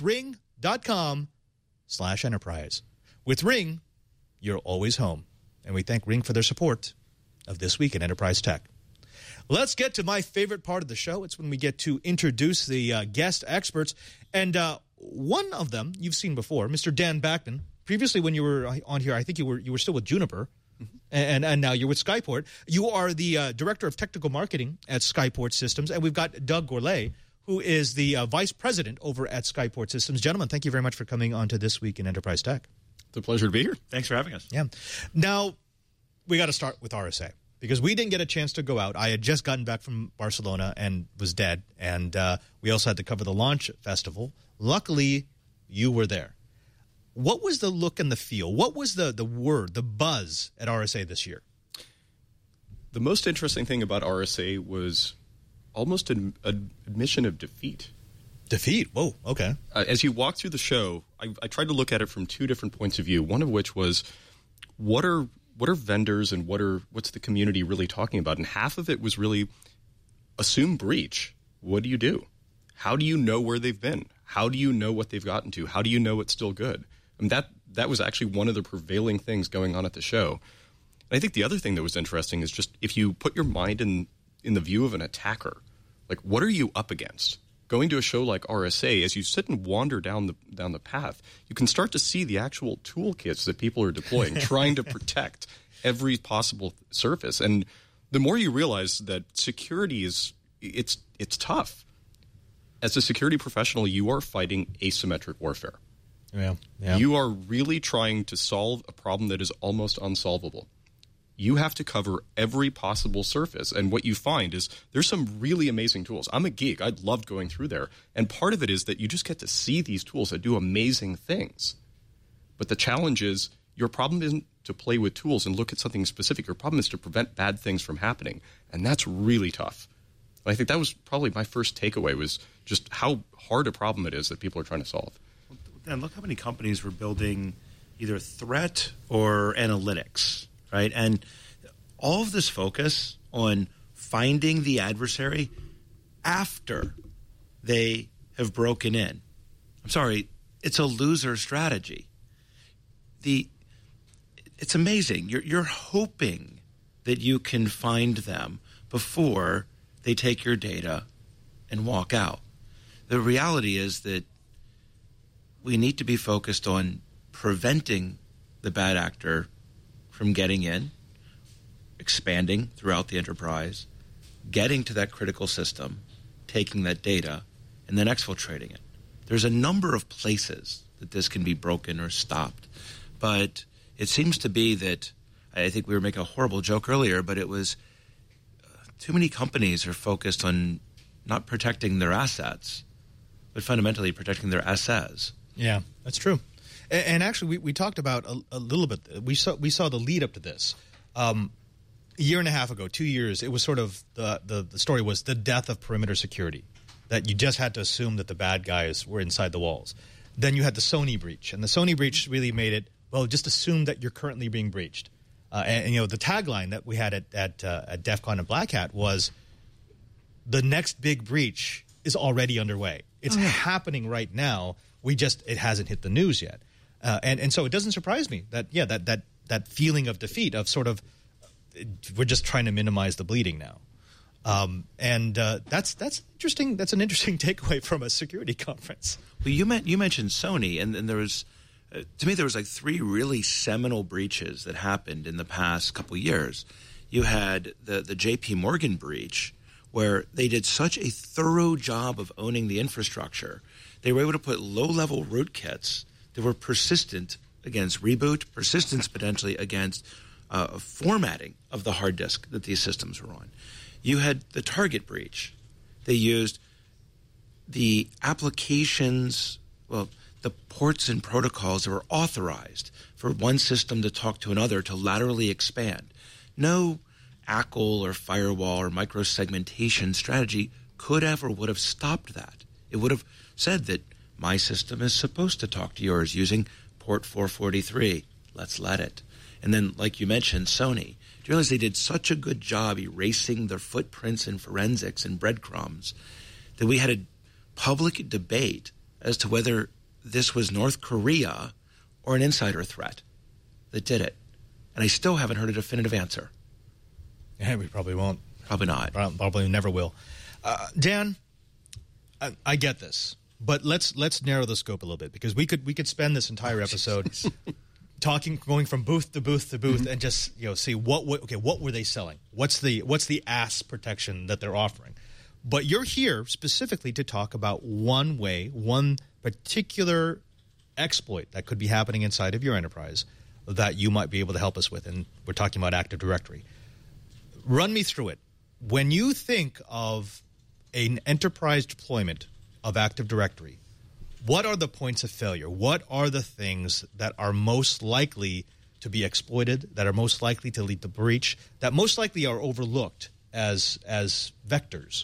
ring.com/enterprise. With Ring, you're always home. And we thank Ring for their support of This Week in Enterprise Tech. Let's get to my favorite part of the show. It's when we get to introduce the guest experts. And one of them you've seen before, Mr. Dan Backman. Previously, when you were on here, I think you were still with Juniper, and now you're with Skyport. You are the Director of Technical Marketing at Skyport Systems. And we've got Doug Gourlay, who is the Vice President over at Skyport Systems. Gentlemen, thank you very much for coming on to This Week in Enterprise Tech. It's a pleasure to be here. Thanks for having us. Yeah. Now, we got to start with RSA because we didn't get a chance to go out. I had just gotten back from Barcelona and was dead, and we also had to cover the launch festival. Luckily, you were there. What was the look and the feel? What was the word, the buzz at RSA this year? The most interesting thing about RSA was almost an admission of defeat. Defeat? Whoa, okay. As you walk through the show, I tried to look at it from two different points of view. One of which was, what are vendors and what's the community really talking about? And half of it was really assume breach. What do you do? How do you know where they've been? How do you know what they've gotten to? How do you know it's still good? I mean, that was actually one of the prevailing things going on at the show. And I think the other thing that was interesting is just if you put your mind in the view of an attacker, like what are you up against? Going to a show like RSA, as you sit and wander down the path, you can start to see the actual toolkits that people are deploying, trying to protect every possible surface. And the more you realize that security it's tough. As a security professional, you are fighting asymmetric warfare. Yeah. You are really trying to solve a problem that is almost unsolvable. You have to cover every possible surface. And what you find is there's some really amazing tools. I'm a geek. I loved going through there. And part of it is that you just get to see these tools that do amazing things. But the challenge is your problem isn't to play with tools and look at something specific. Your problem is to prevent bad things from happening. And that's really tough. And I think that was probably my first takeaway was just how hard a problem it is that people are trying to solve. And look how many companies were building either threat or analytics. Right, and all of this focus on finding the adversary after they have broken in. I'm sorry, it's a loser strategy. It's amazing. You're hoping that you can find them before they take your data and walk out. The reality is that we need to be focused on preventing the bad actor from getting in, expanding throughout the enterprise, getting to that critical system, taking that data, and then exfiltrating it. There's a number of places that this can be broken or stopped. But it seems to be that, I think we were making a horrible joke earlier, but it was too many companies are focused on not protecting their assets, but fundamentally protecting their assets. Yeah, that's true. And actually, we talked about a little bit. We saw the lead up to this. A year and a half ago, 2 years, it was sort of the story was the death of perimeter security, that you just had to assume that the bad guys were inside the walls. Then you had the Sony breach, and the Sony breach really made it, well, just assume that you're currently being breached. And the tagline that we had at DEF CON and Black Hat was, the next big breach is already underway. It's happening right now. It hasn't hit the news yet. And so it doesn't surprise me that that feeling of defeat, of sort of, we're just trying to minimize the bleeding now. That's interesting. That's an interesting takeaway from a security conference. Well, you mentioned Sony, and there was, to me, there was like 3 really seminal breaches that happened in the past couple years. You had the J.P. Morgan breach, where they did such a thorough job of owning the infrastructure. They were able to put low-level rootkits that were persistent against reboot, persistence potentially against formatting of the hard disk that these systems were on. You had the Target breach. They used the applications, the ports and protocols that were authorized for one system to talk to another to laterally expand. No ACL or firewall or microsegmentation strategy could have or would have stopped that. It would have said that my system is supposed to talk to yours using port 443. Let's let it. And then, like you mentioned, Sony. Do you realize they did such a good job erasing their footprints in forensics and breadcrumbs that we had a public debate as to whether this was North Korea or an insider threat that did it? And I still haven't heard a definitive answer. Yeah, we probably won't. Probably not. Probably never will. Dan, I get this, but let's narrow the scope a little bit, because we could spend this entire episode going from booth to booth to booth, and just see what were they selling? What's the ass protection that they're offering? But you're here specifically to talk about one particular exploit that could be happening inside of your enterprise that you might be able to help us with, and we're talking about Active Directory. Run me through it. When you think of an enterprise deployment of Active Directory, what are the points of failure? What are the things that are most likely to be exploited, that are most likely to lead to breach, that most likely are overlooked as vectors?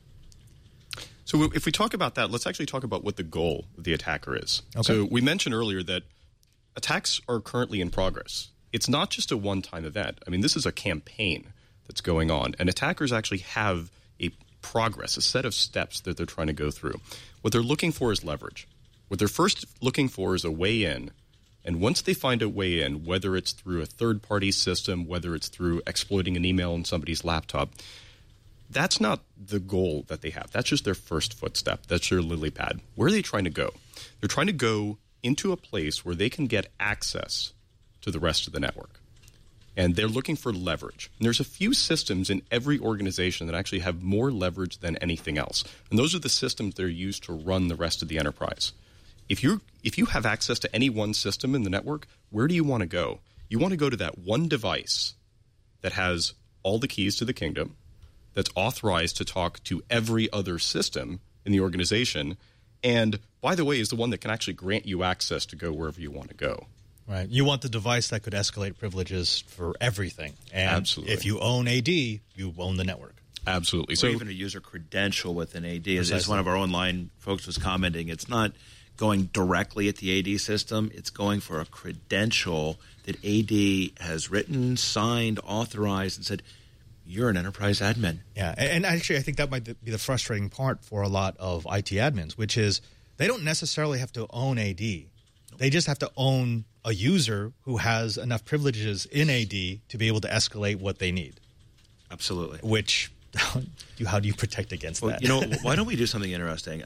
So if we talk about that, let's actually talk about what the goal of the attacker is. Okay. So we mentioned earlier that attacks are currently in progress. It's not just a one-time event. I mean, this is a campaign that's going on, and attackers actually have a progress, a set of steps that they're trying to go through. What they're looking for is leverage. What they're first looking for is a way in, and once they find a way in, whether it's through a third-party system, whether it's through exploiting an email on somebody's laptop, that's not the goal that they have. That's just their first footstep. That's their lily pad. Where are they trying to go? They're trying to go into a place where they can get access to the rest of the network. And they're looking for leverage. And there's a few systems in every organization that actually have more leverage than anything else. And those are the systems that are used to run the rest of the enterprise. If you have access to any one system in the network, where do you want to go? You want to go to that one device that has all the keys to the kingdom, that's authorized to talk to every other system in the organization, and, by the way, is the one that can actually grant you access to go wherever you want to go. Right. You want the device that could escalate privileges for everything. And absolutely. If you own AD, you own the network. Absolutely. Or even a user credential with an AD. As one of our online folks was commenting, it's not going directly at the AD system. It's going for a credential that AD has written, signed, authorized, and said, you're an enterprise admin. Yeah, and actually I think that might be the frustrating part for a lot of IT admins, which is they don't necessarily have to own AD. They just have to own a user who has enough privileges in AD to be able to escalate what they need. Absolutely. Which, how do you protect against that? Why don't we do something interesting?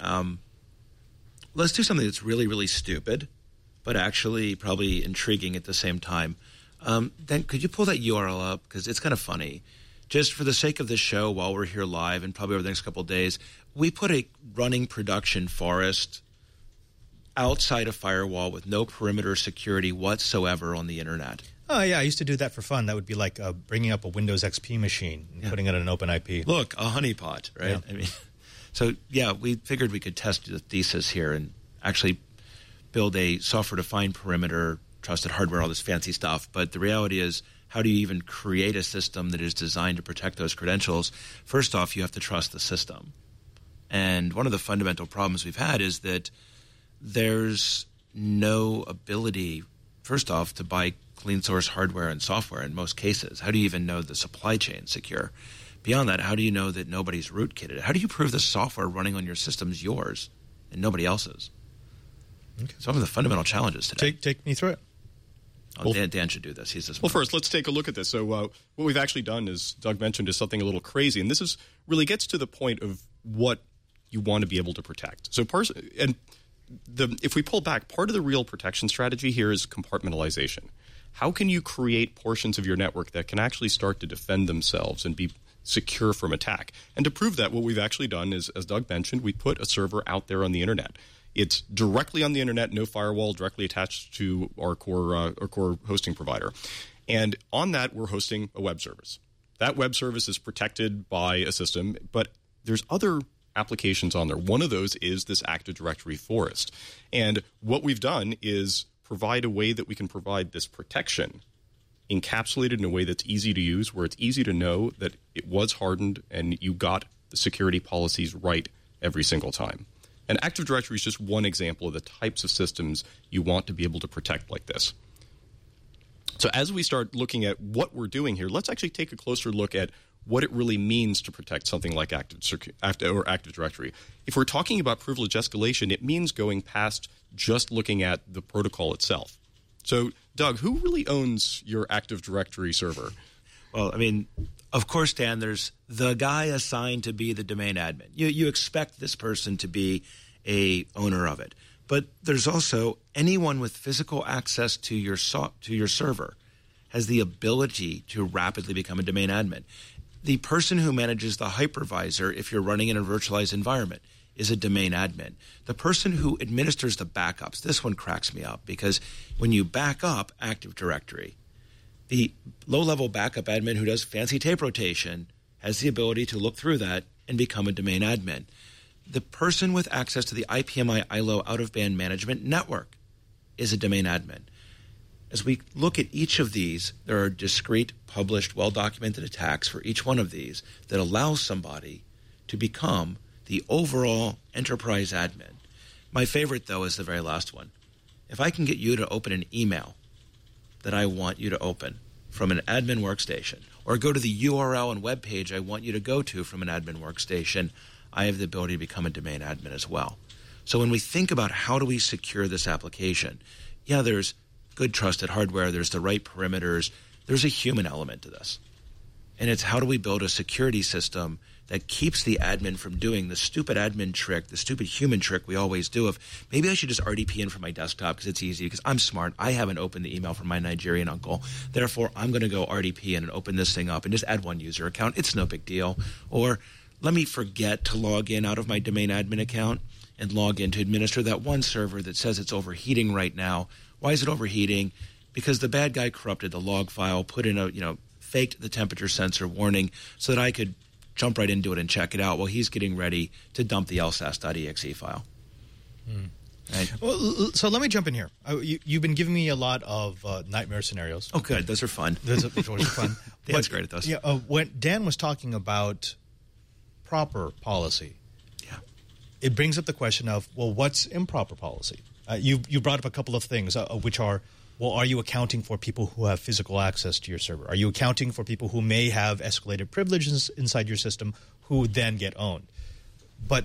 Let's do something that's really, really stupid, but actually probably intriguing at the same time. Then could you pull that URL up? Because it's kind of funny. Just for the sake of this show, while we're here live and probably over the next couple of days, we put a running production forest outside a firewall with no perimeter security whatsoever on the internet. Oh, yeah, I used to do that for fun. That would be like bringing up a Windows XP machine and putting it in an open IP. Look, a honeypot, right? Yeah. I mean, so, yeah, we figured we could test the thesis here and actually build a software-defined perimeter, trusted hardware, all this fancy stuff. But the reality is, how do you even create a system that is designed to protect those credentials? First off, you have to trust the system. And one of the fundamental problems we've had is that there's no ability, first off, to buy clean source hardware and software in most cases. How do you even know the supply chain is secure? Beyond that, how do you know that nobody's rootkitted? How do you prove the software running on your system is yours and nobody else's? Okay. Some of the fundamental challenges today. Take me through it. Oh, Dan should do this. He's this. Well, first, let's take a look at this. So what we've actually done, as Doug mentioned, is something a little crazy. And this is really gets to the point of what you want to be able to protect. So if we pull back, part of the real protection strategy here is compartmentalization. How can you create portions of your network that can actually start to defend themselves and be secure from attack? And to prove that, what we've actually done is, as Doug mentioned, we put a server out there on the internet. It's directly on the internet, no firewall, directly attached to our core hosting provider. And on that, we're hosting a web service. That web service is protected by a system, but there's other applications on there. One of those is this Active Directory forest. And what we've done is provide a way that we can provide this protection encapsulated in a way that's easy to use, where it's easy to know that it was hardened and you got the security policies right every single time. And Active Directory is just one example of the types of systems you want to be able to protect like this. So as we start looking at what we're doing here, let's actually take a closer look at what it really means to protect something like Active Directory. If we're talking about privilege escalation, it means going past just looking at the protocol itself. So, Doug, who really owns your Active Directory server? Well, I mean, of course, Dan, there's the guy assigned to be the domain admin. You expect this person to be a owner of it. But there's also anyone with physical access to your server has the ability to rapidly become a domain admin. The person who manages the hypervisor, if you're running in a virtualized environment, is a domain admin. The person who administers the backups, this one cracks me up, because when you back up Active Directory, the low-level backup admin who does fancy tape rotation has the ability to look through that and become a domain admin. The person with access to the IPMI ILO out-of-band management network is a domain admin. As we look at each of these, there are discrete, published, well-documented attacks for each one of these that allow somebody to become the overall enterprise admin. My favorite, though, is the very last one. If I can get you to open an email that I want you to open from an admin workstation, or go to the URL and web page I want you to go to from an admin workstation, I have the ability to become a domain admin as well. So when we think about how do we secure this application, yeah, there's good trusted hardware, there's the right perimeters, there's a human element to this. And it's how do we build a security system that keeps the admin from doing the stupid admin trick, the stupid human trick we always do of maybe I should just RDP in from my desktop because it's easy, because I'm smart. I haven't opened the email from my Nigerian uncle. Therefore, I'm going to go RDP in and open this thing up and just add one user account. It's no big deal. Or let me forget to log in out of my domain admin account and log in to administer that one server that says it's overheating right now. Why is it overheating? Because the bad guy corrupted the log file, put in faked the temperature sensor warning so that I could jump right into it and check it out while he's getting ready to dump the lsas.exe file. Right? Well, so let me jump in here. You've been giving me a lot of nightmare scenarios. Oh, good. Those are fun. Those are fun. Dan's great at those. Yeah, when Dan was talking about proper policy, it brings up the question of, well, what's improper policy? You brought up a couple of things, which are, well, are you accounting for people who have physical access to your server? Are you accounting for people who may have escalated privileges inside your system who then get owned? But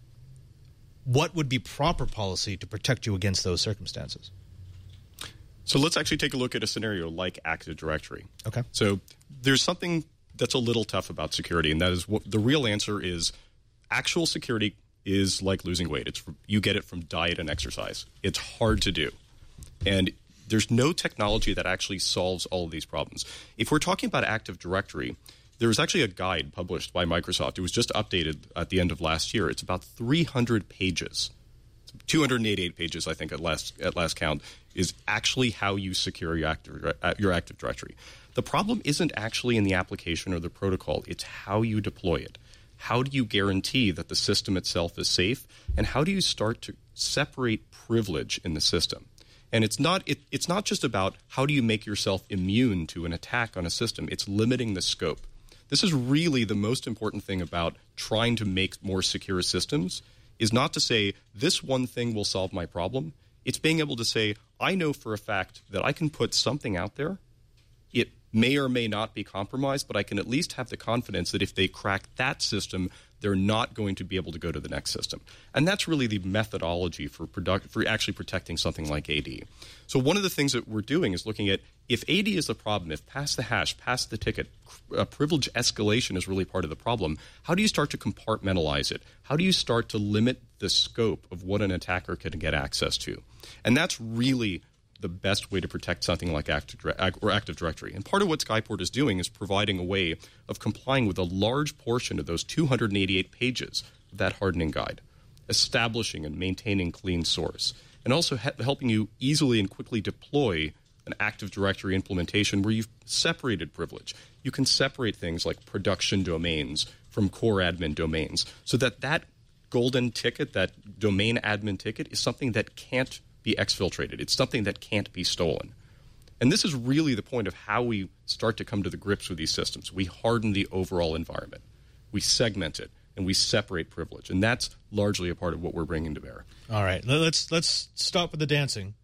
what would be proper policy to protect you against those circumstances? So let's actually take a look at a scenario like Active Directory. Okay. So there's something that's a little tough about security, and that is what the real answer is. Actual security is like losing weight. You get it from diet and exercise. It's hard to do. And there's no technology that actually solves all of these problems. If we're talking about Active Directory, there was actually a guide published by Microsoft. It was just updated at the end of last year. It's about 300 pages. It's 288 pages, I think, at last count, is actually how you secure your Active Directory. The problem isn't actually in the application or the protocol. It's how you deploy it. How do you guarantee that the system itself is safe? And how do you start to separate privilege in the system? And it's not just about how do you make yourself immune to an attack on a system. It's limiting the scope. This is really the most important thing about trying to make more secure systems, is not to say this one thing will solve my problem. It's being able to say, I know for a fact that I can put something out there. It may or may not be compromised, but I can at least have the confidence that if they crack that system, they're not going to be able to go to the next system. And that's really the methodology for actually protecting something like AD. So one of the things that we're doing is looking at, if AD is the problem, if pass the hash, pass the ticket, privilege escalation is really part of the problem, how do you start to compartmentalize it? How do you start to limit the scope of what an attacker can get access to? And that's really the best way to protect something like Active Directory. And part of what Skyport is doing is providing a way of complying with a large portion of those 288 pages of that hardening guide, establishing and maintaining clean source, and also helping you easily and quickly deploy an Active Directory implementation where you've separated privilege. You can separate things like production domains from core admin domains, so that golden ticket, that domain admin ticket, is something that can't be exfiltrated. It's something that can't be stolen. And this is really the point of how we start to come to the grips with these systems. We harden the overall environment. We segment it, and we separate privilege. And that's largely a part of what we're bringing to bear. All right. Let's stop with the dancing.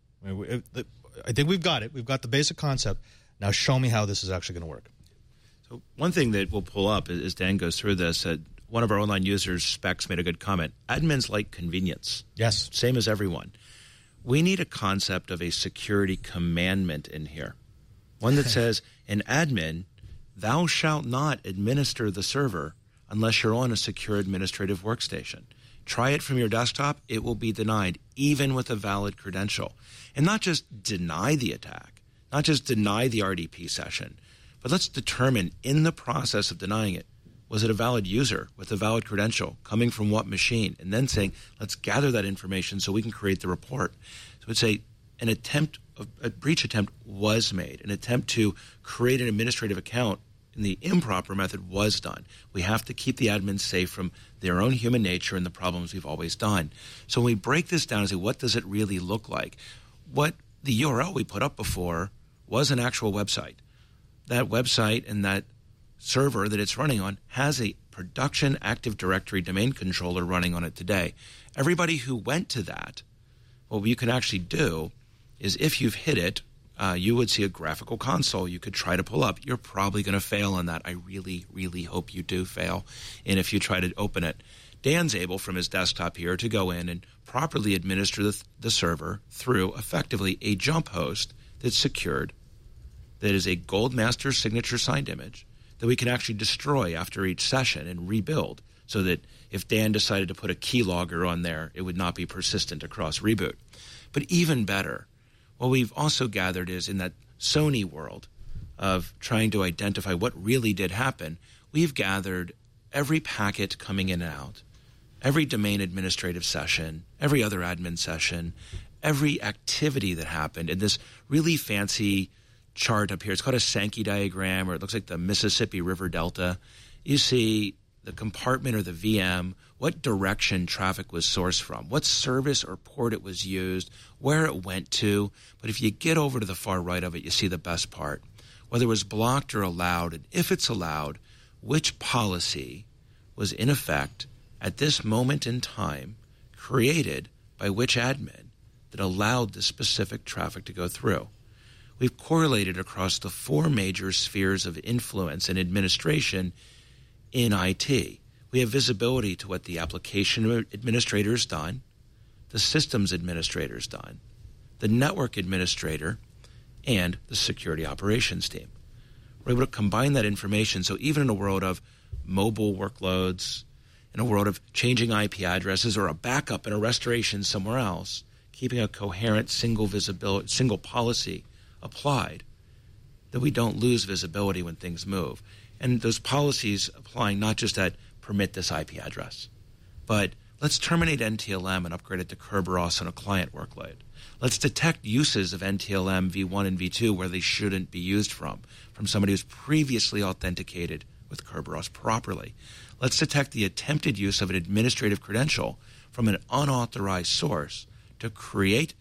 I think we've got it. We've got the basic concept. Now show me how this is actually going to work. So one thing that we'll pull up as Dan goes through this, one of our online users, Specs, made a good comment. Admins like convenience. Yes. Same as everyone. We need a concept of a security commandment in here. One that says, an admin, thou shalt not administer the server unless you're on a secure administrative workstation. Try it from your desktop, it will be denied, even with a valid credential. And not just deny the attack, not just deny the RDP session, but let's determine in the process of denying it, was it a valid user with a valid credential coming from what machine? And then saying, let's gather that information so we can create the report. So it's a breach attempt was made. An attempt to create an administrative account in the improper method was done. We have to keep the admins safe from their own human nature and the problems we've always done. So when we break this down and say, what does it really look like? What the URL we put up before was an actual website. That website and that server that it's running on has a production Active Directory domain controller running on it today. Everybody who went to that, what you can actually do is if you've hit it, you would see a graphical console you could try to pull up. You're probably going to fail on that. I really, really hope you do fail. And if you try to open it, Dan's able from his desktop here to go in and properly administer the server through effectively a jump host that's secured, that is a gold master signature signed image, that we can actually destroy after each session and rebuild so that if Dan decided to put a keylogger on there, it would not be persistent across reboot. But even better, what we've also gathered is in that Sony world of trying to identify what really did happen, we've gathered every packet coming in and out, every domain administrative session, every other admin session, every activity that happened in this really fancy chart up here. It's called a Sankey diagram, or it looks like the Mississippi River Delta. You see the compartment or the VM, what direction traffic was sourced from, what service or port it was used, where it went to. But if you get over to the far right of it, you see the best part. Whether it was blocked or allowed, and if it's allowed, which policy was in effect at this moment in time created by which admin that allowed the specific traffic to go through. We've correlated across the four major spheres of influence and administration in IT. We have visibility to what the application administrator has done, the systems administrator has done, the network administrator, and the security operations team. We're able to combine that information so even in a world of mobile workloads, in a world of changing IP addresses or a backup and a restoration somewhere else, keeping a coherent single policy applied, that we don't lose visibility when things move. And those policies applying not just that permit this IP address, but Let's terminate NTLM and upgrade it to Kerberos on a client workload. Let's detect uses of NTLM v1 and v2 where they shouldn't be used from somebody who's previously authenticated with Kerberos properly. Let's detect the attempted use of an administrative credential from an unauthorized source to create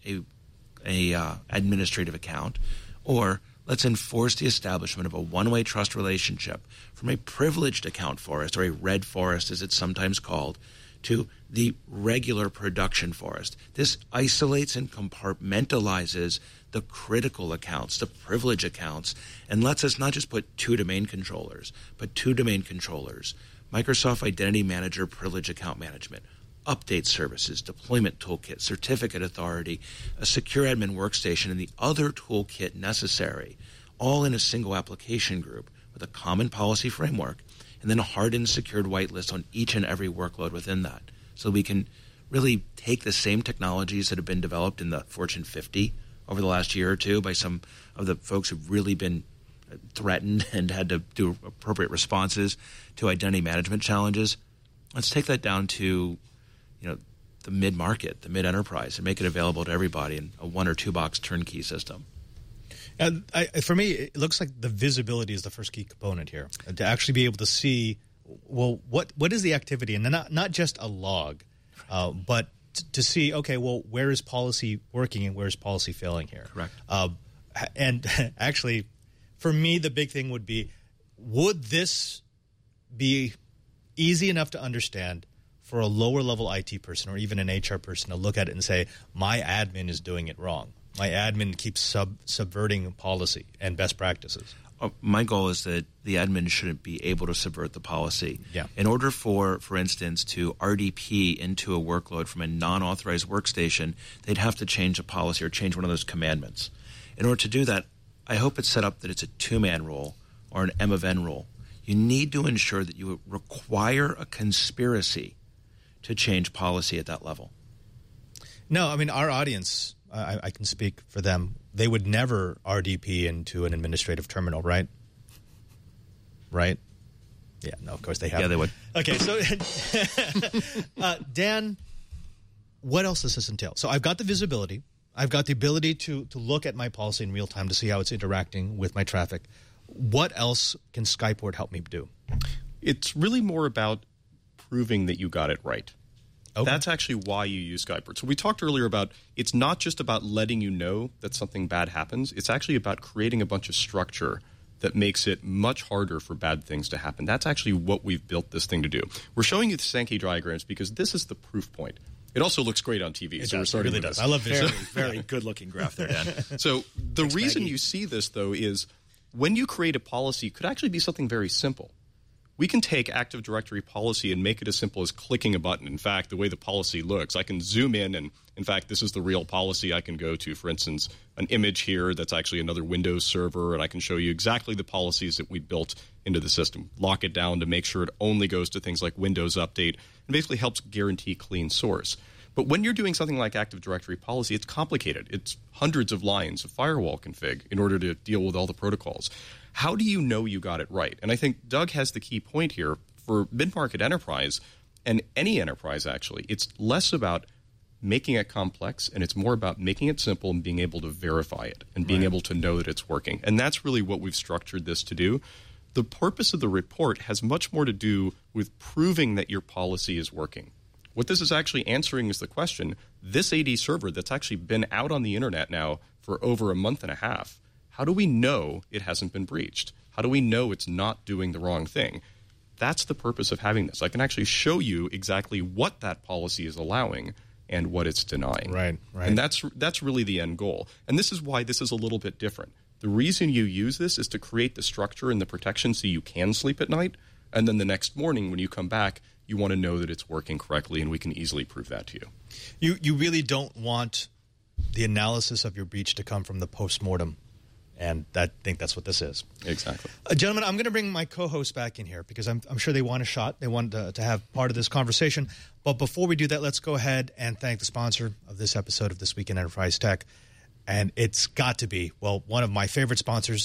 a administrative account, or let's enforce the establishment of a one-way trust relationship from a privileged account forest, or a red forest as it's sometimes called, to the regular production forest. This isolates and compartmentalizes the critical accounts, the privilege accounts, and lets us not just put two domain controllers, but two domain controllers, Microsoft Identity Manager Privilege Account Management, update services, deployment toolkit, certificate authority, a secure admin workstation, and the other toolkit necessary, all in a single application group with a common policy framework, and then a hardened, secured whitelist on each and every workload within that. So we can really take the same technologies that have been developed in the Fortune 50 over the last year or two by some of the folks who've really been threatened and had to do appropriate responses to identity management challenges. Let's take that down to the mid-market, the mid-enterprise, and make it available to everybody in a 1 or 2 box turnkey system. For me, it looks like the visibility is the first key component here. To actually be able to see, well, what is the activity, and not just a log, but to see, okay, well, where is policy working and where is policy failing here? Correct. And actually, for me, the big thing would be, would this be easy enough to understand for a lower-level IT person or even an HR person to look at it and say, my admin is doing it wrong. My admin keeps subverting policy and best practices. My goal is that the admin shouldn't be able to subvert the policy. Yeah. In order for instance, to RDP into a workload from a non-authorized workstation, they'd have to change a policy or change one of those commandments. In order to do that, I hope it's set up that it's a two-man rule or an M of N rule. You need to ensure that you require a conspiracy to change policy at that level. No, I mean, our audience, I can speak for them, they would never RDP into an administrative terminal, right? Right? Yeah, no, of course they have. Yeah, they would. Okay, so Dan, what else does this entail? So I've got the visibility. I've got the ability to look at my policy in real time to see how it's interacting with my traffic. What else can Skyport help me do? It's really more about proving that you got it right. Okay. That's actually why you use Skyport. So we talked earlier about it's not just about letting you know that something bad happens. It's actually about creating a bunch of structure that makes it much harder for bad things to happen. That's actually what we've built this thing to do. We're showing you the Sankey diagrams because this is the proof point. It also looks great on TV. It really does. I love visual. Very good-looking graph there, Dan. So the reason you see this, though, is when you create a policy, it could actually be something very simple. We can take Active Directory policy and make it as simple as clicking a button. In fact, the way the policy looks, I can zoom in, and in fact, this is the real policy I can go to. For instance, an image here that's actually another Windows server, and I can show you exactly the policies that we built into the system. Lock it down to make sure it only goes to things like Windows Update, and basically helps guarantee clean source. But when you're doing something like Active Directory policy, it's complicated. It's hundreds of lines of firewall config in order to deal with all the protocols. How do you know you got it right? And I think Doug has the key point here. For mid-market enterprise, and any enterprise actually, it's less about making it complex, and it's more about making it simple and being able to verify it and being able to know that it's working. And that's really what we've structured this to do. The purpose of the report has much more to do with proving that your policy is working. What this is actually answering is the question, this AD server that's actually been out on the internet now for over a month and a half, how do we know it hasn't been breached? How do we know it's not doing the wrong thing? That's the purpose of having this. I can actually show you exactly what that policy is allowing and what it's denying. Right. And that's really the end goal. And this is why this is a little bit different. The reason you use this is to create the structure and the protection so you can sleep at night. And then the next morning when you come back, you want to know that it's working correctly, and we can easily prove that to you. You really don't want the analysis of your breach to come from the postmortem. And I think that's what this is. Exactly. Gentlemen, I'm going to bring my co-host back in here because I'm sure they want a shot. They want to have part of this conversation. But before we do that, let's go ahead and thank the sponsor of this episode of This Week in Enterprise Tech. And it's got to be, well, one of my favorite sponsors,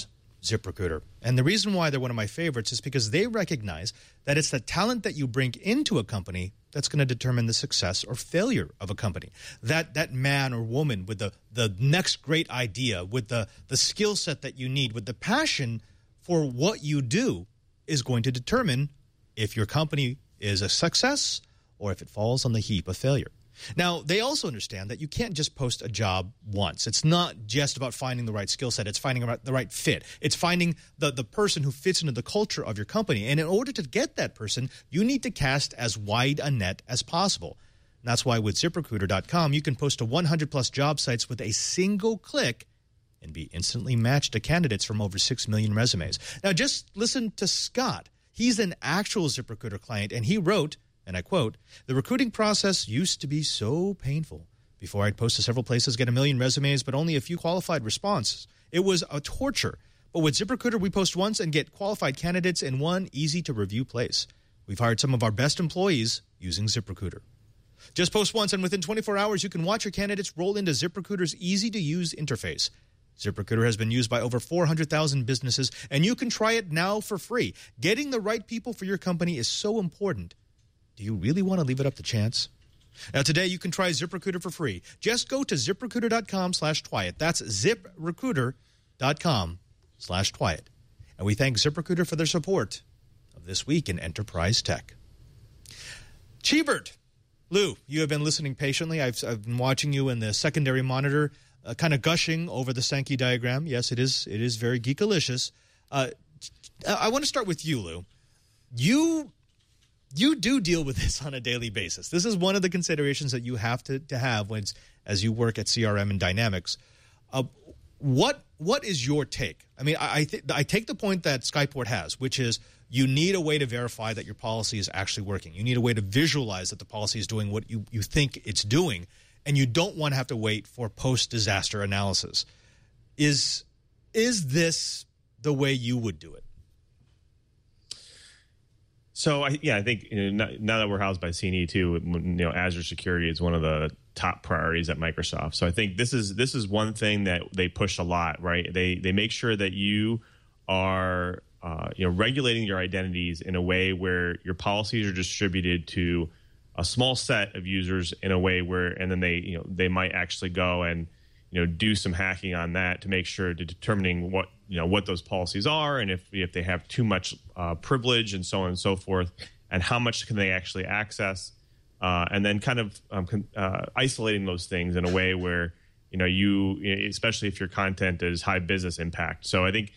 ZipRecruiter. And the reason why they're one of my favorites is because they recognize that it's the talent that you bring into a company that's going to determine the success or failure of a company. That man or woman with the next great idea, with the skill set that you need, with the passion for what you do is going to determine if your company is a success or if it falls on the heap of failure. Now, they also understand that you can't just post a job once. It's not just about finding the right skill set. It's finding the right fit. It's finding the person who fits into the culture of your company. And in order to get that person, you need to cast as wide a net as possible. And that's why with ZipRecruiter.com, you can post to 100-plus job sites with a single click and be instantly matched to candidates from over 6 million resumes. Now, just listen to Scott. He's an actual ZipRecruiter client, and he wrote, and I quote, "The recruiting process used to be so painful. Before I'd post to several places, get 1 million resumes, but only a few qualified responses. It was a torture. But with ZipRecruiter, we post once and get qualified candidates in one easy-to-review place. We've hired some of our best employees using ZipRecruiter. Just post once, and within 24 hours, you can watch your candidates roll into ZipRecruiter's easy-to-use interface. ZipRecruiter has been used by over 400,000 businesses, and you can try it now for free. Getting the right people for your company is so important. Do you really want to leave it up to chance? Now, today, you can try ZipRecruiter for free. Just go to ZipRecruiter.com/Twyett. That's ZipRecruiter.com/Twyett. And we thank ZipRecruiter for their support of This Week in Enterprise Tech. Cheebert, Lou, you have been listening patiently. I've been watching you in the secondary monitor, kind of gushing over the Sankey diagram. Yes, it is very geekalicious. I want to start with you, Lou. You do deal with this on a daily basis. This is one of the considerations that you have to have as you work at CRM and Dynamics. What is your take? I mean, I take the point that Skyport has, which is you need a way to verify that your policy is actually working. You need a way to visualize that the policy is doing what you think it's doing, and you don't want to have to wait for post-disaster analysis. Is this the way you would do it? So I think now that we're housed by CNE too, Azure security is one of the top priorities at Microsoft. So I think this is one thing that they push a lot, right? They make sure that you are regulating your identities in a way where your policies are distributed to a small set of users in a way where, and then they might actually go and do some hacking on that to make sure to determining what those policies are, and if they have too much privilege and so on and so forth, and how much can they actually access, and then kind of isolating those things in a way where especially if your content is high business impact. So I think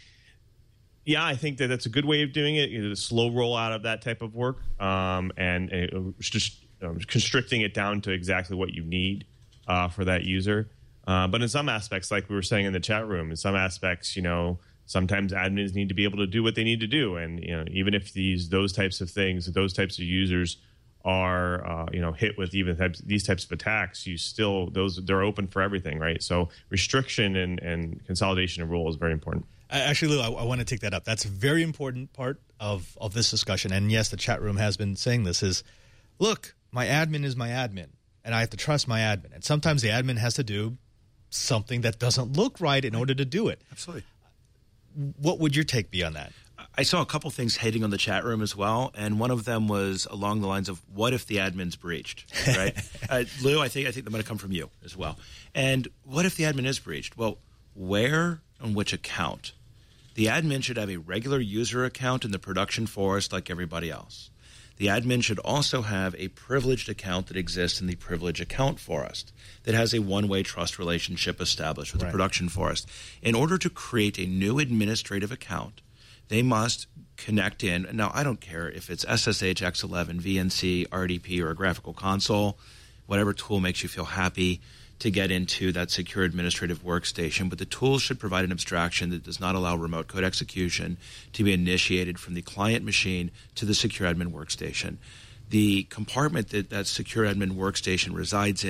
that's a good way of doing it. A slow rollout of that type of work, and just constricting it down to exactly what you need for that user. But in some aspects, like we were saying in the chat room, in some aspects, sometimes admins need to be able to do what they need to do, and even if those types of things, those types of users are hit with these types of attacks, they're open for everything, right? So restriction and consolidation of rule is very important. Actually, Lou, I want to take that up. That's a very important part of this discussion. And yes, the chat room has been saying this is, look, my admin is my admin, and I have to trust my admin. And sometimes the admin has to do something that doesn't look right in order to do it. Absolutely. What would your take be on that? I saw a couple things hating on the chat room as well, and one of them was along the lines of, what if the admin's breached, right? Lou, I think that might have come from you as well. And what if the admin is breached? Well, where and which account? The admin should have a regular user account in the production forest like everybody else. The admin should also have a privileged account that exists in the privilege account forest that has a one-way trust relationship established with the production forest. In order to create a new administrative account, they must connect in. Now, I don't care if it's SSH, X11, VNC, RDP, or a graphical console, whatever tool makes you feel happy to get into that secure administrative workstation, but the tool should provide an abstraction that does not allow remote code execution to be initiated from the client machine to the secure admin workstation. The compartment that secure admin workstation resides in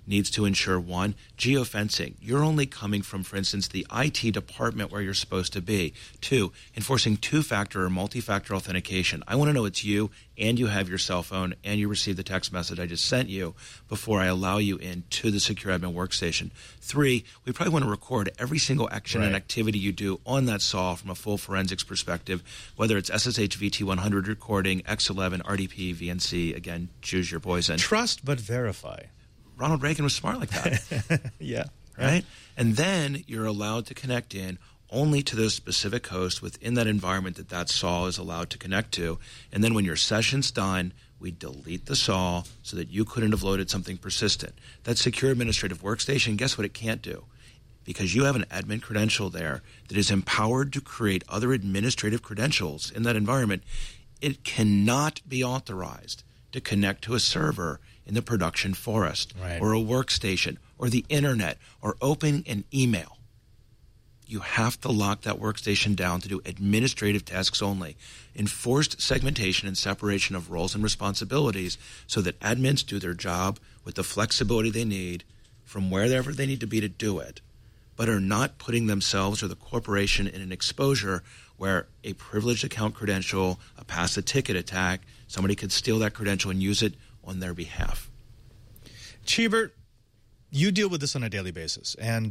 needs to ensure, one, geofencing. You're only coming from, for instance, the IT department where you're supposed to be. Two, enforcing two-factor or multi-factor authentication. I want to know it's you and you have your cell phone and you receive the text message I just sent you before I allow you into the Secure Admin workstation. Three, we probably want to record every single action and activity you do on that SAW from a full forensics perspective, whether it's SSH VT100 recording, X11, RDP, VNC, again, choose your poison. Trust but verify. Ronald Reagan was smart like that. Yeah. Right? And then you're allowed to connect in only to those specific hosts within that environment that SAW is allowed to connect to. And then when your session's done, we delete the SAW so that you couldn't have loaded something persistent. That Secure Administrative Workstation, guess what it can't do? Because you have an admin credential there that is empowered to create other administrative credentials in that environment, it cannot be authorized to connect to a server in the production forest or a workstation or the internet or open an email. You have to lock that workstation down to do administrative tasks only. Enforced segmentation and separation of roles and responsibilities so that admins do their job with the flexibility they need from wherever they need to be to do it, but are not putting themselves or the corporation in an exposure where a privileged account credential, a pass a ticket attack, somebody could steal that credential and use it on their behalf. Cheever, you deal with this on a daily basis, and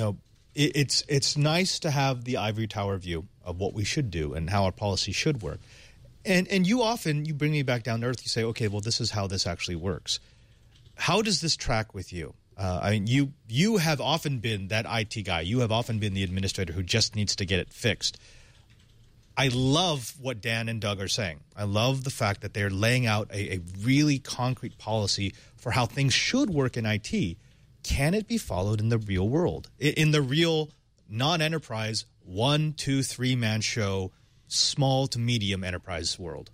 it's nice to have the ivory tower view of what we should do and how our policy should work. And you bring me back down to earth. You say, okay, well, this is how this actually works. How does this track with you? I mean, you have often been that IT guy. You have often been the administrator who just needs to get it fixed. I love what Dan and Doug are saying. I love the fact that they're laying out a really concrete policy for how things should work in IT. Can it be followed in the real world? In the real non-enterprise 1, 2, 3-man show, small to medium enterprise world?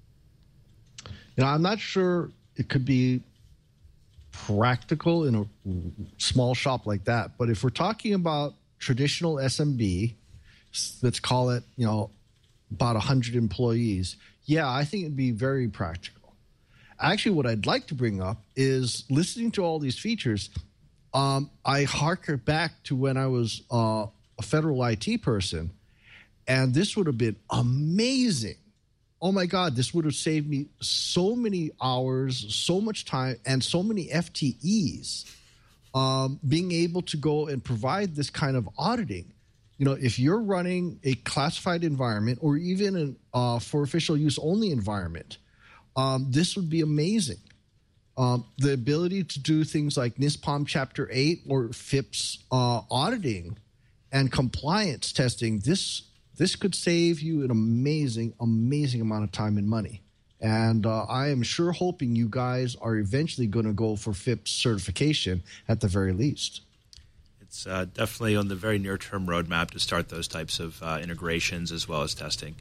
I'm not sure it could be practical in a small shop like that. But if we're talking about traditional SMB, let's call it, about 100 employees, I think it'd be very practical. Actually, what I'd like to bring up is listening to all these features. I harken back to when I was a federal IT person, and this would have been amazing. Oh my God, this would have saved me so many hours, so much time, and so many FTEs. Being able to go and provide this kind of auditing. If you're running a classified environment or even for official use only environment, this would be amazing. The ability to do things like NISPOM Chapter 8 or FIPS auditing and compliance testing, this could save you an amazing, amazing amount of time and money. And I am sure hoping you guys are eventually going to go for FIPS certification at the very least. It's definitely on the very near-term roadmap to start those types of integrations as well as testing.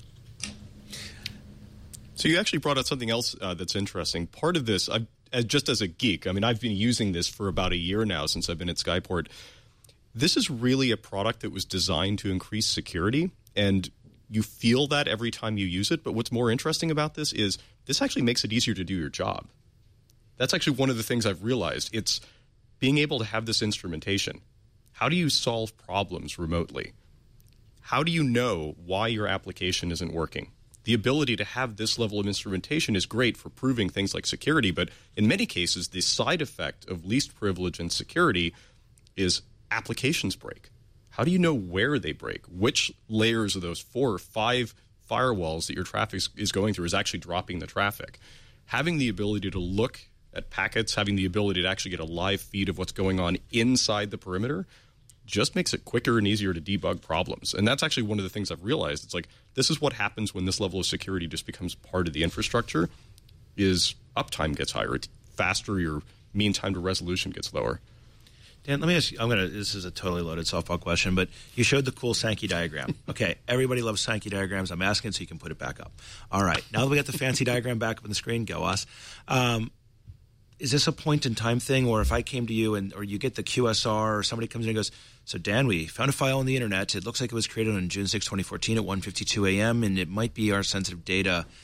So you actually brought up something else that's interesting. Part of this, just as a geek, I've been using this for about a year now since I've been at Skyport. This is really a product that was designed to increase security, and you feel that every time you use it. But what's more interesting about this is this actually makes it easier to do your job. That's actually one of the things I've realized. It's being able to have this instrumentation. How do you solve problems remotely? How do you know why your application isn't working? The ability to have this level of instrumentation is great for proving things like security, but in many cases, the side effect of least privilege and security is applications break. How do you know where they break? Which layers of those 4 or 5 firewalls that your traffic is going through is actually dropping the traffic? Having the ability to look at packets, having the ability to actually get a live feed of what's going on inside the perimeter just makes it quicker and easier to debug problems. And that's actually one of the things I've realized. It's like, this is what happens when this level of security just becomes part of the infrastructure, is uptime gets higher. It's faster, your mean time to resolution gets lower. Dan, let me ask you, this is a totally loaded softball question, but you showed the cool Sankey diagram. Okay, everybody loves Sankey diagrams. I'm asking so you can put it back up. All right, now that we got the fancy diagram back up on the screen, go us. Is this a point-in-time thing, or if I came to you or you get the QSR or somebody comes in and goes, so Dan, we found a file on the internet. It looks like it was created on June 6, 2014 at 1:52 a.m., and it might be our sensitive data.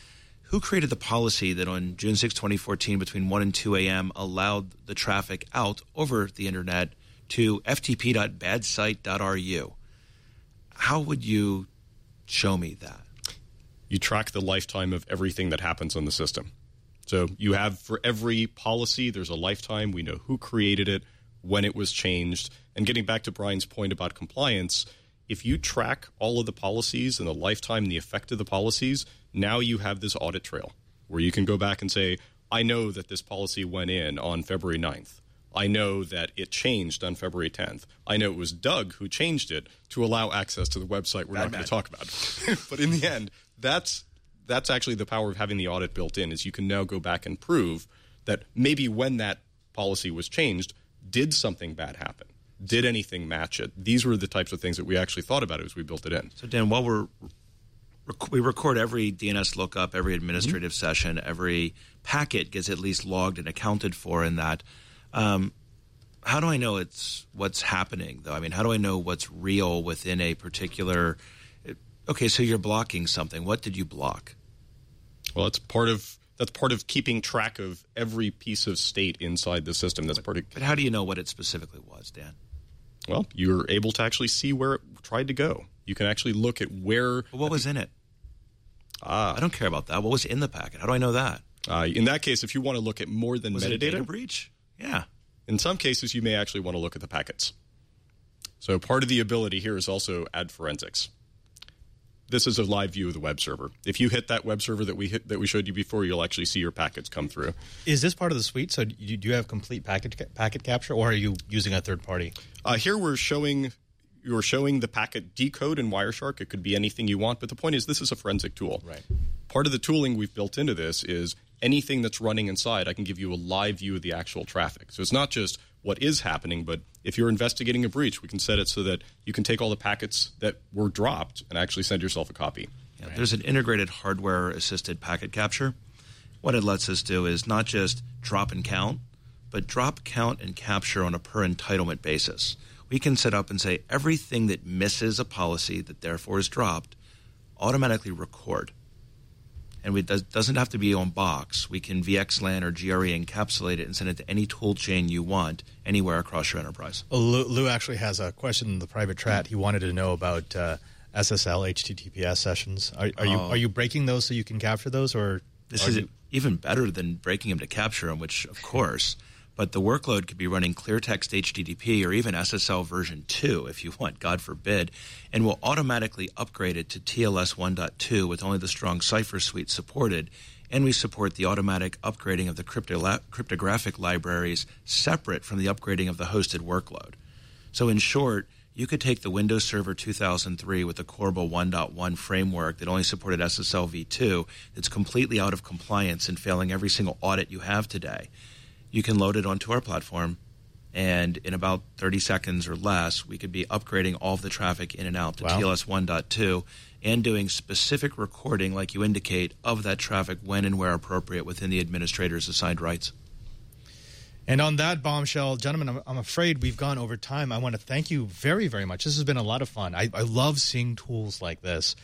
who created the policy that on June 6, 2014, between 1 and 2 a.m. allowed the traffic out over the internet to ftp.badsite.ru? How would you show me that? You track the lifetime of everything that happens on the system. So you have, for every policy, there's a lifetime. We know who created it, when it was changed. And getting back to Brian's point about compliance, if you track all of the policies and the lifetime and the effect of the policies, now you have this audit trail where you can go back and say, I know that this policy went in on February 9th. I know that it changed on February 10th. I know it was Doug who changed it to allow access to the website we're not going to talk about. But in the end, that's actually the power of having the audit built in, is you can now go back and prove that maybe when that policy was changed, did something bad happen? Did anything match it? These were the types of things that we actually thought about as we built it in. So, Dan, while we record every DNS lookup, every administrative session, every packet gets at least logged and accounted for in that. How do I know it's what's happening, though? I mean, how do I know what's real within a particular – okay, so you're blocking something. What did you block? Well, that's part of keeping track of every piece of state inside the system. But how do you know what it specifically was, Dan? Well, you're able to actually see where it tried to go. You can actually look at where... But what was in it? I don't care about that. What was in the packet? How do I know that? In that case, if you want to look at more than was metadata... it a data breach? Yeah. In some cases, you may actually want to look at the packets. So part of the ability here is also add forensics. This is a live view of the web server. If you hit that web server that we showed you before, you'll actually see your packets come through. Is this part of the suite? So do you have complete packet capture, or are you using a third party? Here you're showing the packet decode in Wireshark. It could be anything you want, but the point is this is a forensic tool. Right. Part of the tooling we've built into this is anything that's running inside, I can give you a live view of the actual traffic. So it's not just what is happening, but if you're investigating a breach, we can set it so that you can take all the packets that were dropped and actually send yourself a copy. Yeah, there's an integrated hardware-assisted packet capture. What it lets us do is not just drop and count, but drop, count, and capture on a per entitlement basis. We can set up and say everything that misses a policy that therefore is dropped, automatically record. And it doesn't have to be on box. We can VXLAN or GRE encapsulate it and send it to any tool chain you want anywhere across your enterprise. Well, Lou actually has a question in the private chat. He wanted to know about SSL HTTPS sessions. Are you breaking those so you can capture those, or this is even better than breaking them to capture them, which of course. But the workload could be running ClearText HTTP or even SSL version 2 if you want, God forbid, and will automatically upgrade it to TLS 1.2 with only the strong Cypher suite supported. And we support the automatic upgrading of the cryptographic libraries separate from the upgrading of the hosted workload. So in short, you could take the Windows Server 2003 with the Corba 1.1 framework that only supported SSL v2 that's completely out of compliance and failing every single audit you have today. You can load it onto our platform, and in about 30 seconds or less, we could be upgrading all of the traffic in and out to TLS 1.2 and doing specific recording, like you indicate, of that traffic when and where appropriate within the administrator's assigned rights. And on that bombshell, gentlemen, I'm afraid we've gone over time. I want to thank you very, very much. This has been a lot of fun. I love seeing tools like this.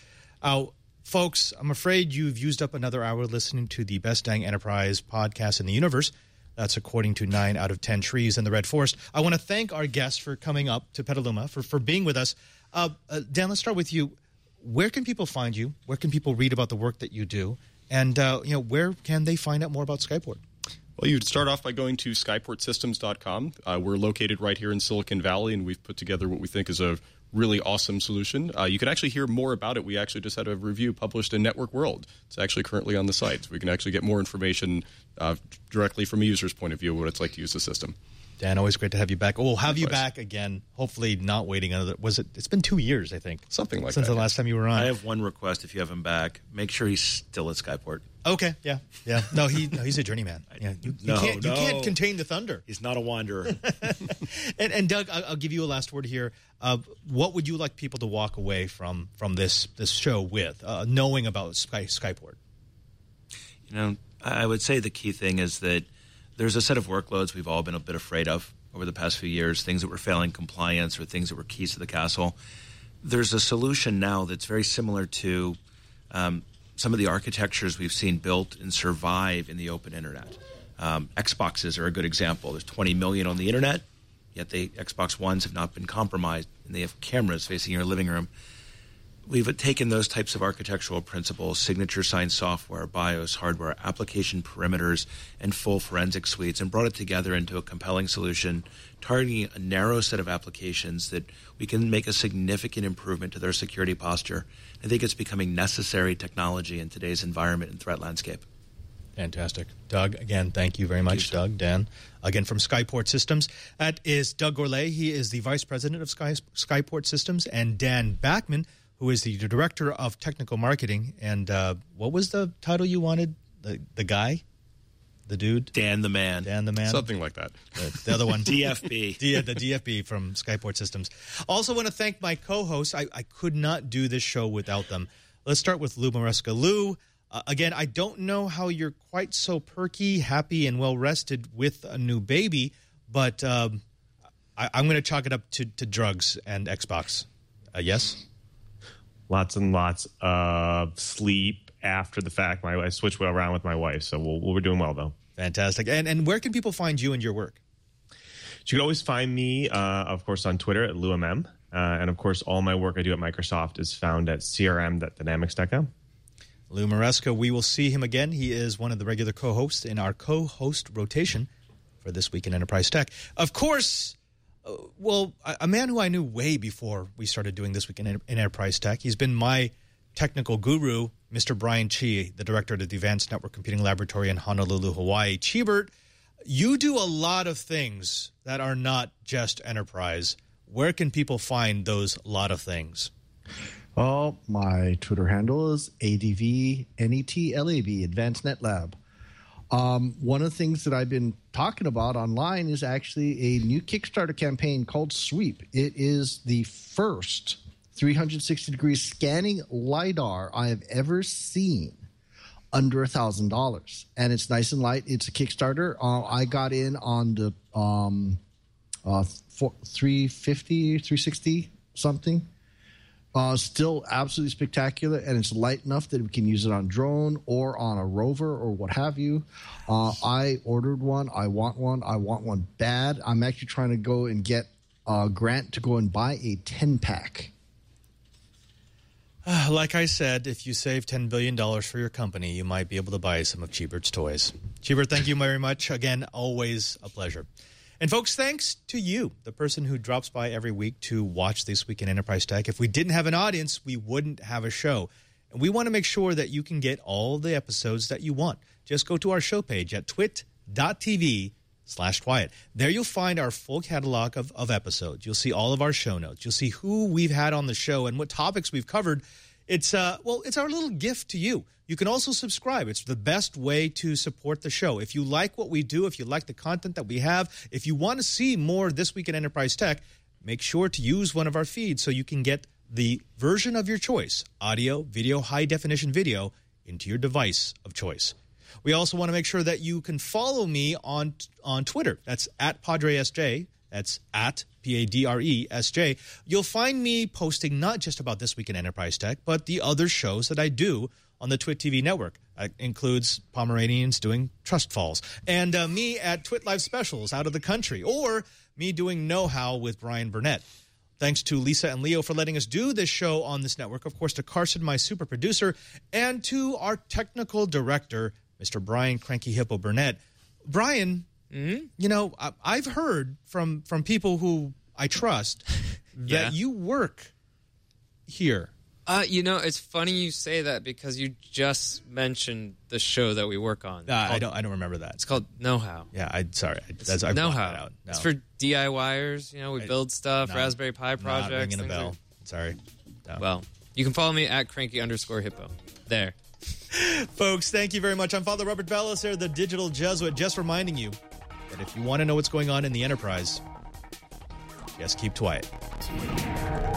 Folks, I'm afraid you've used up another hour listening to the Best Dang Enterprise podcast in the universe. That's according to 9 out of 10 trees in the Red Forest. I want to thank our guests for coming up to Petaluma, for being with us. Dan, let's start with you. Where can people find you? Where can people read about the work that you do? And where can they find out more about Skyport? Well, you'd start off by going to skyportsystems.com. We're located right here in Silicon Valley, and we've put together what we think is a really awesome solution. You can actually hear more about it. We actually just had a review published in Network World. It's actually currently on the site. So we can actually get more information directly from a user's point of view of what it's like to use the system. Dan, always great to have you back. We'll have you back again, hopefully not waiting another – it's been 2 years, I think. Something like that. Since the last time you were on. I have one request if you have him back. Make sure he's still at Skyport. Okay, yeah. No, he's a journeyman. Yeah, you can't contain the thunder. He's not a wanderer. and Doug, I'll give you a last word here. What would you like people to walk away from this show with, knowing about Skyport? I would say the key thing is that there's a set of workloads we've all been a bit afraid of over the past few years, things that were failing compliance or things that were keys to the castle. There's a solution now that's very similar to some of the architectures we've seen built and survive in the open internet. Xboxes are a good example. There's 20 million on the internet, yet the Xbox Ones have not been compromised, and they have cameras facing your living room. We've taken those types of architectural principles, signature sign software, BIOS, hardware, application perimeters, and full forensic suites, and brought it together into a compelling solution, targeting a narrow set of applications that we can make a significant improvement to their security posture. I think it's becoming necessary technology in today's environment and threat landscape. Fantastic. Doug, again, thank you very much. Doug, Dan, again from Skyport Systems. That is Doug Gourlay. He is the Vice President of Skyport Systems, and Dan Backman, who is the Director of Technical Marketing. And what was the title you wanted? The guy? The dude? Dan the Man. Dan the Man? Something like that. The other one. DFB. The DFB from Skyport Systems. Also want to thank my co-hosts. I could not do this show without them. Let's start with Lou Maresca. Lou, again, I don't know how you're quite so perky, happy, and well-rested with a new baby, but I'm going to chalk it up to drugs and Xbox. Yes? Lots and lots of sleep after the fact. I switched around with my wife, so we're doing well, though. Fantastic. And where can people find you and your work? So you can always find me, of course, on Twitter at LouMM. And, of course, all my work I do at Microsoft is found at crm.dynamics.com. Lou Maresca, we will see him again. He is one of the regular co-hosts in our co-host rotation for This Week in Enterprise Tech. Of course, a man who I knew way before we started doing This Week in Enterprise Tech. He's been my technical guru, Mr. Brian Chi, the director of the Advanced Network Computing Laboratory in Honolulu, Hawaii. Chibert, you do a lot of things that are not just enterprise. Where can people find those lot of things? Well, my Twitter handle is ADVNETLAB, Advanced Net Lab. One of the things that I've been talking about online is actually a new Kickstarter campaign called Sweep. It is the first 360-degree scanning LiDAR I have ever seen under $1,000. And it's nice and light. It's a Kickstarter. I got in on the 350, 360 something. Still absolutely spectacular, and it's light enough that we can use it on drone or on a rover or what have you. I ordered one. I want one bad. I'm actually trying to go and get a grant to go and buy a 10-pack. Like I said, if you save $10 billion for your company, you might be able to buy some of Chibert's toys. Chibert, thank you very much. Again, always a pleasure. And folks, thanks to you, the person who drops by every week to watch This Week in Enterprise Tech. If we didn't have an audience, we wouldn't have a show. And we want to make sure that you can get all the episodes that you want. Just go to our show page at twit.tv/Twilight. There you'll find our full catalog of episodes. You'll see all of our show notes. You'll see who we've had on the show and what topics we've covered. It's our little gift to you. You can also subscribe. It's the best way to support the show. If you like what we do, if you like the content that we have, if you want to see more This Week in Enterprise Tech, make sure to use one of our feeds so you can get the version of your choice, audio, video, high-definition video, into your device of choice. We also want to make sure that you can follow me on Twitter. That's at PadreSJ. That's at PadreSJ. You'll find me posting not just about This Week in Enterprise Tech, but the other shows that I do on the Twit TV network. That includes Pomeranians doing Trust Falls, and me at Twit Live Specials out of the country, or me doing Know-How with Brian Burnett. Thanks to Lisa and Leo for letting us do this show on this network. Of course, to Carson, my super producer, and to our technical director, Mr. Brian Cranky Hippo Burnett. Brian, you know, I've heard from people who I trust that you work here. You know, it's funny you say that because you just mentioned the show that we work on. I don't remember that. It's called Know-How. Yeah, I Know-How. No. It's for DIYers. You know, we build stuff, Raspberry Pi projects. Not ringing a bell. Sorry. No. Well, you can follow me at cranky_hippo. There. Folks, thank you very much. I'm Father Robert Ballas, the Digital Jesuit, just reminding you that if you want to know what's going on in the Enterprise, just keep quiet.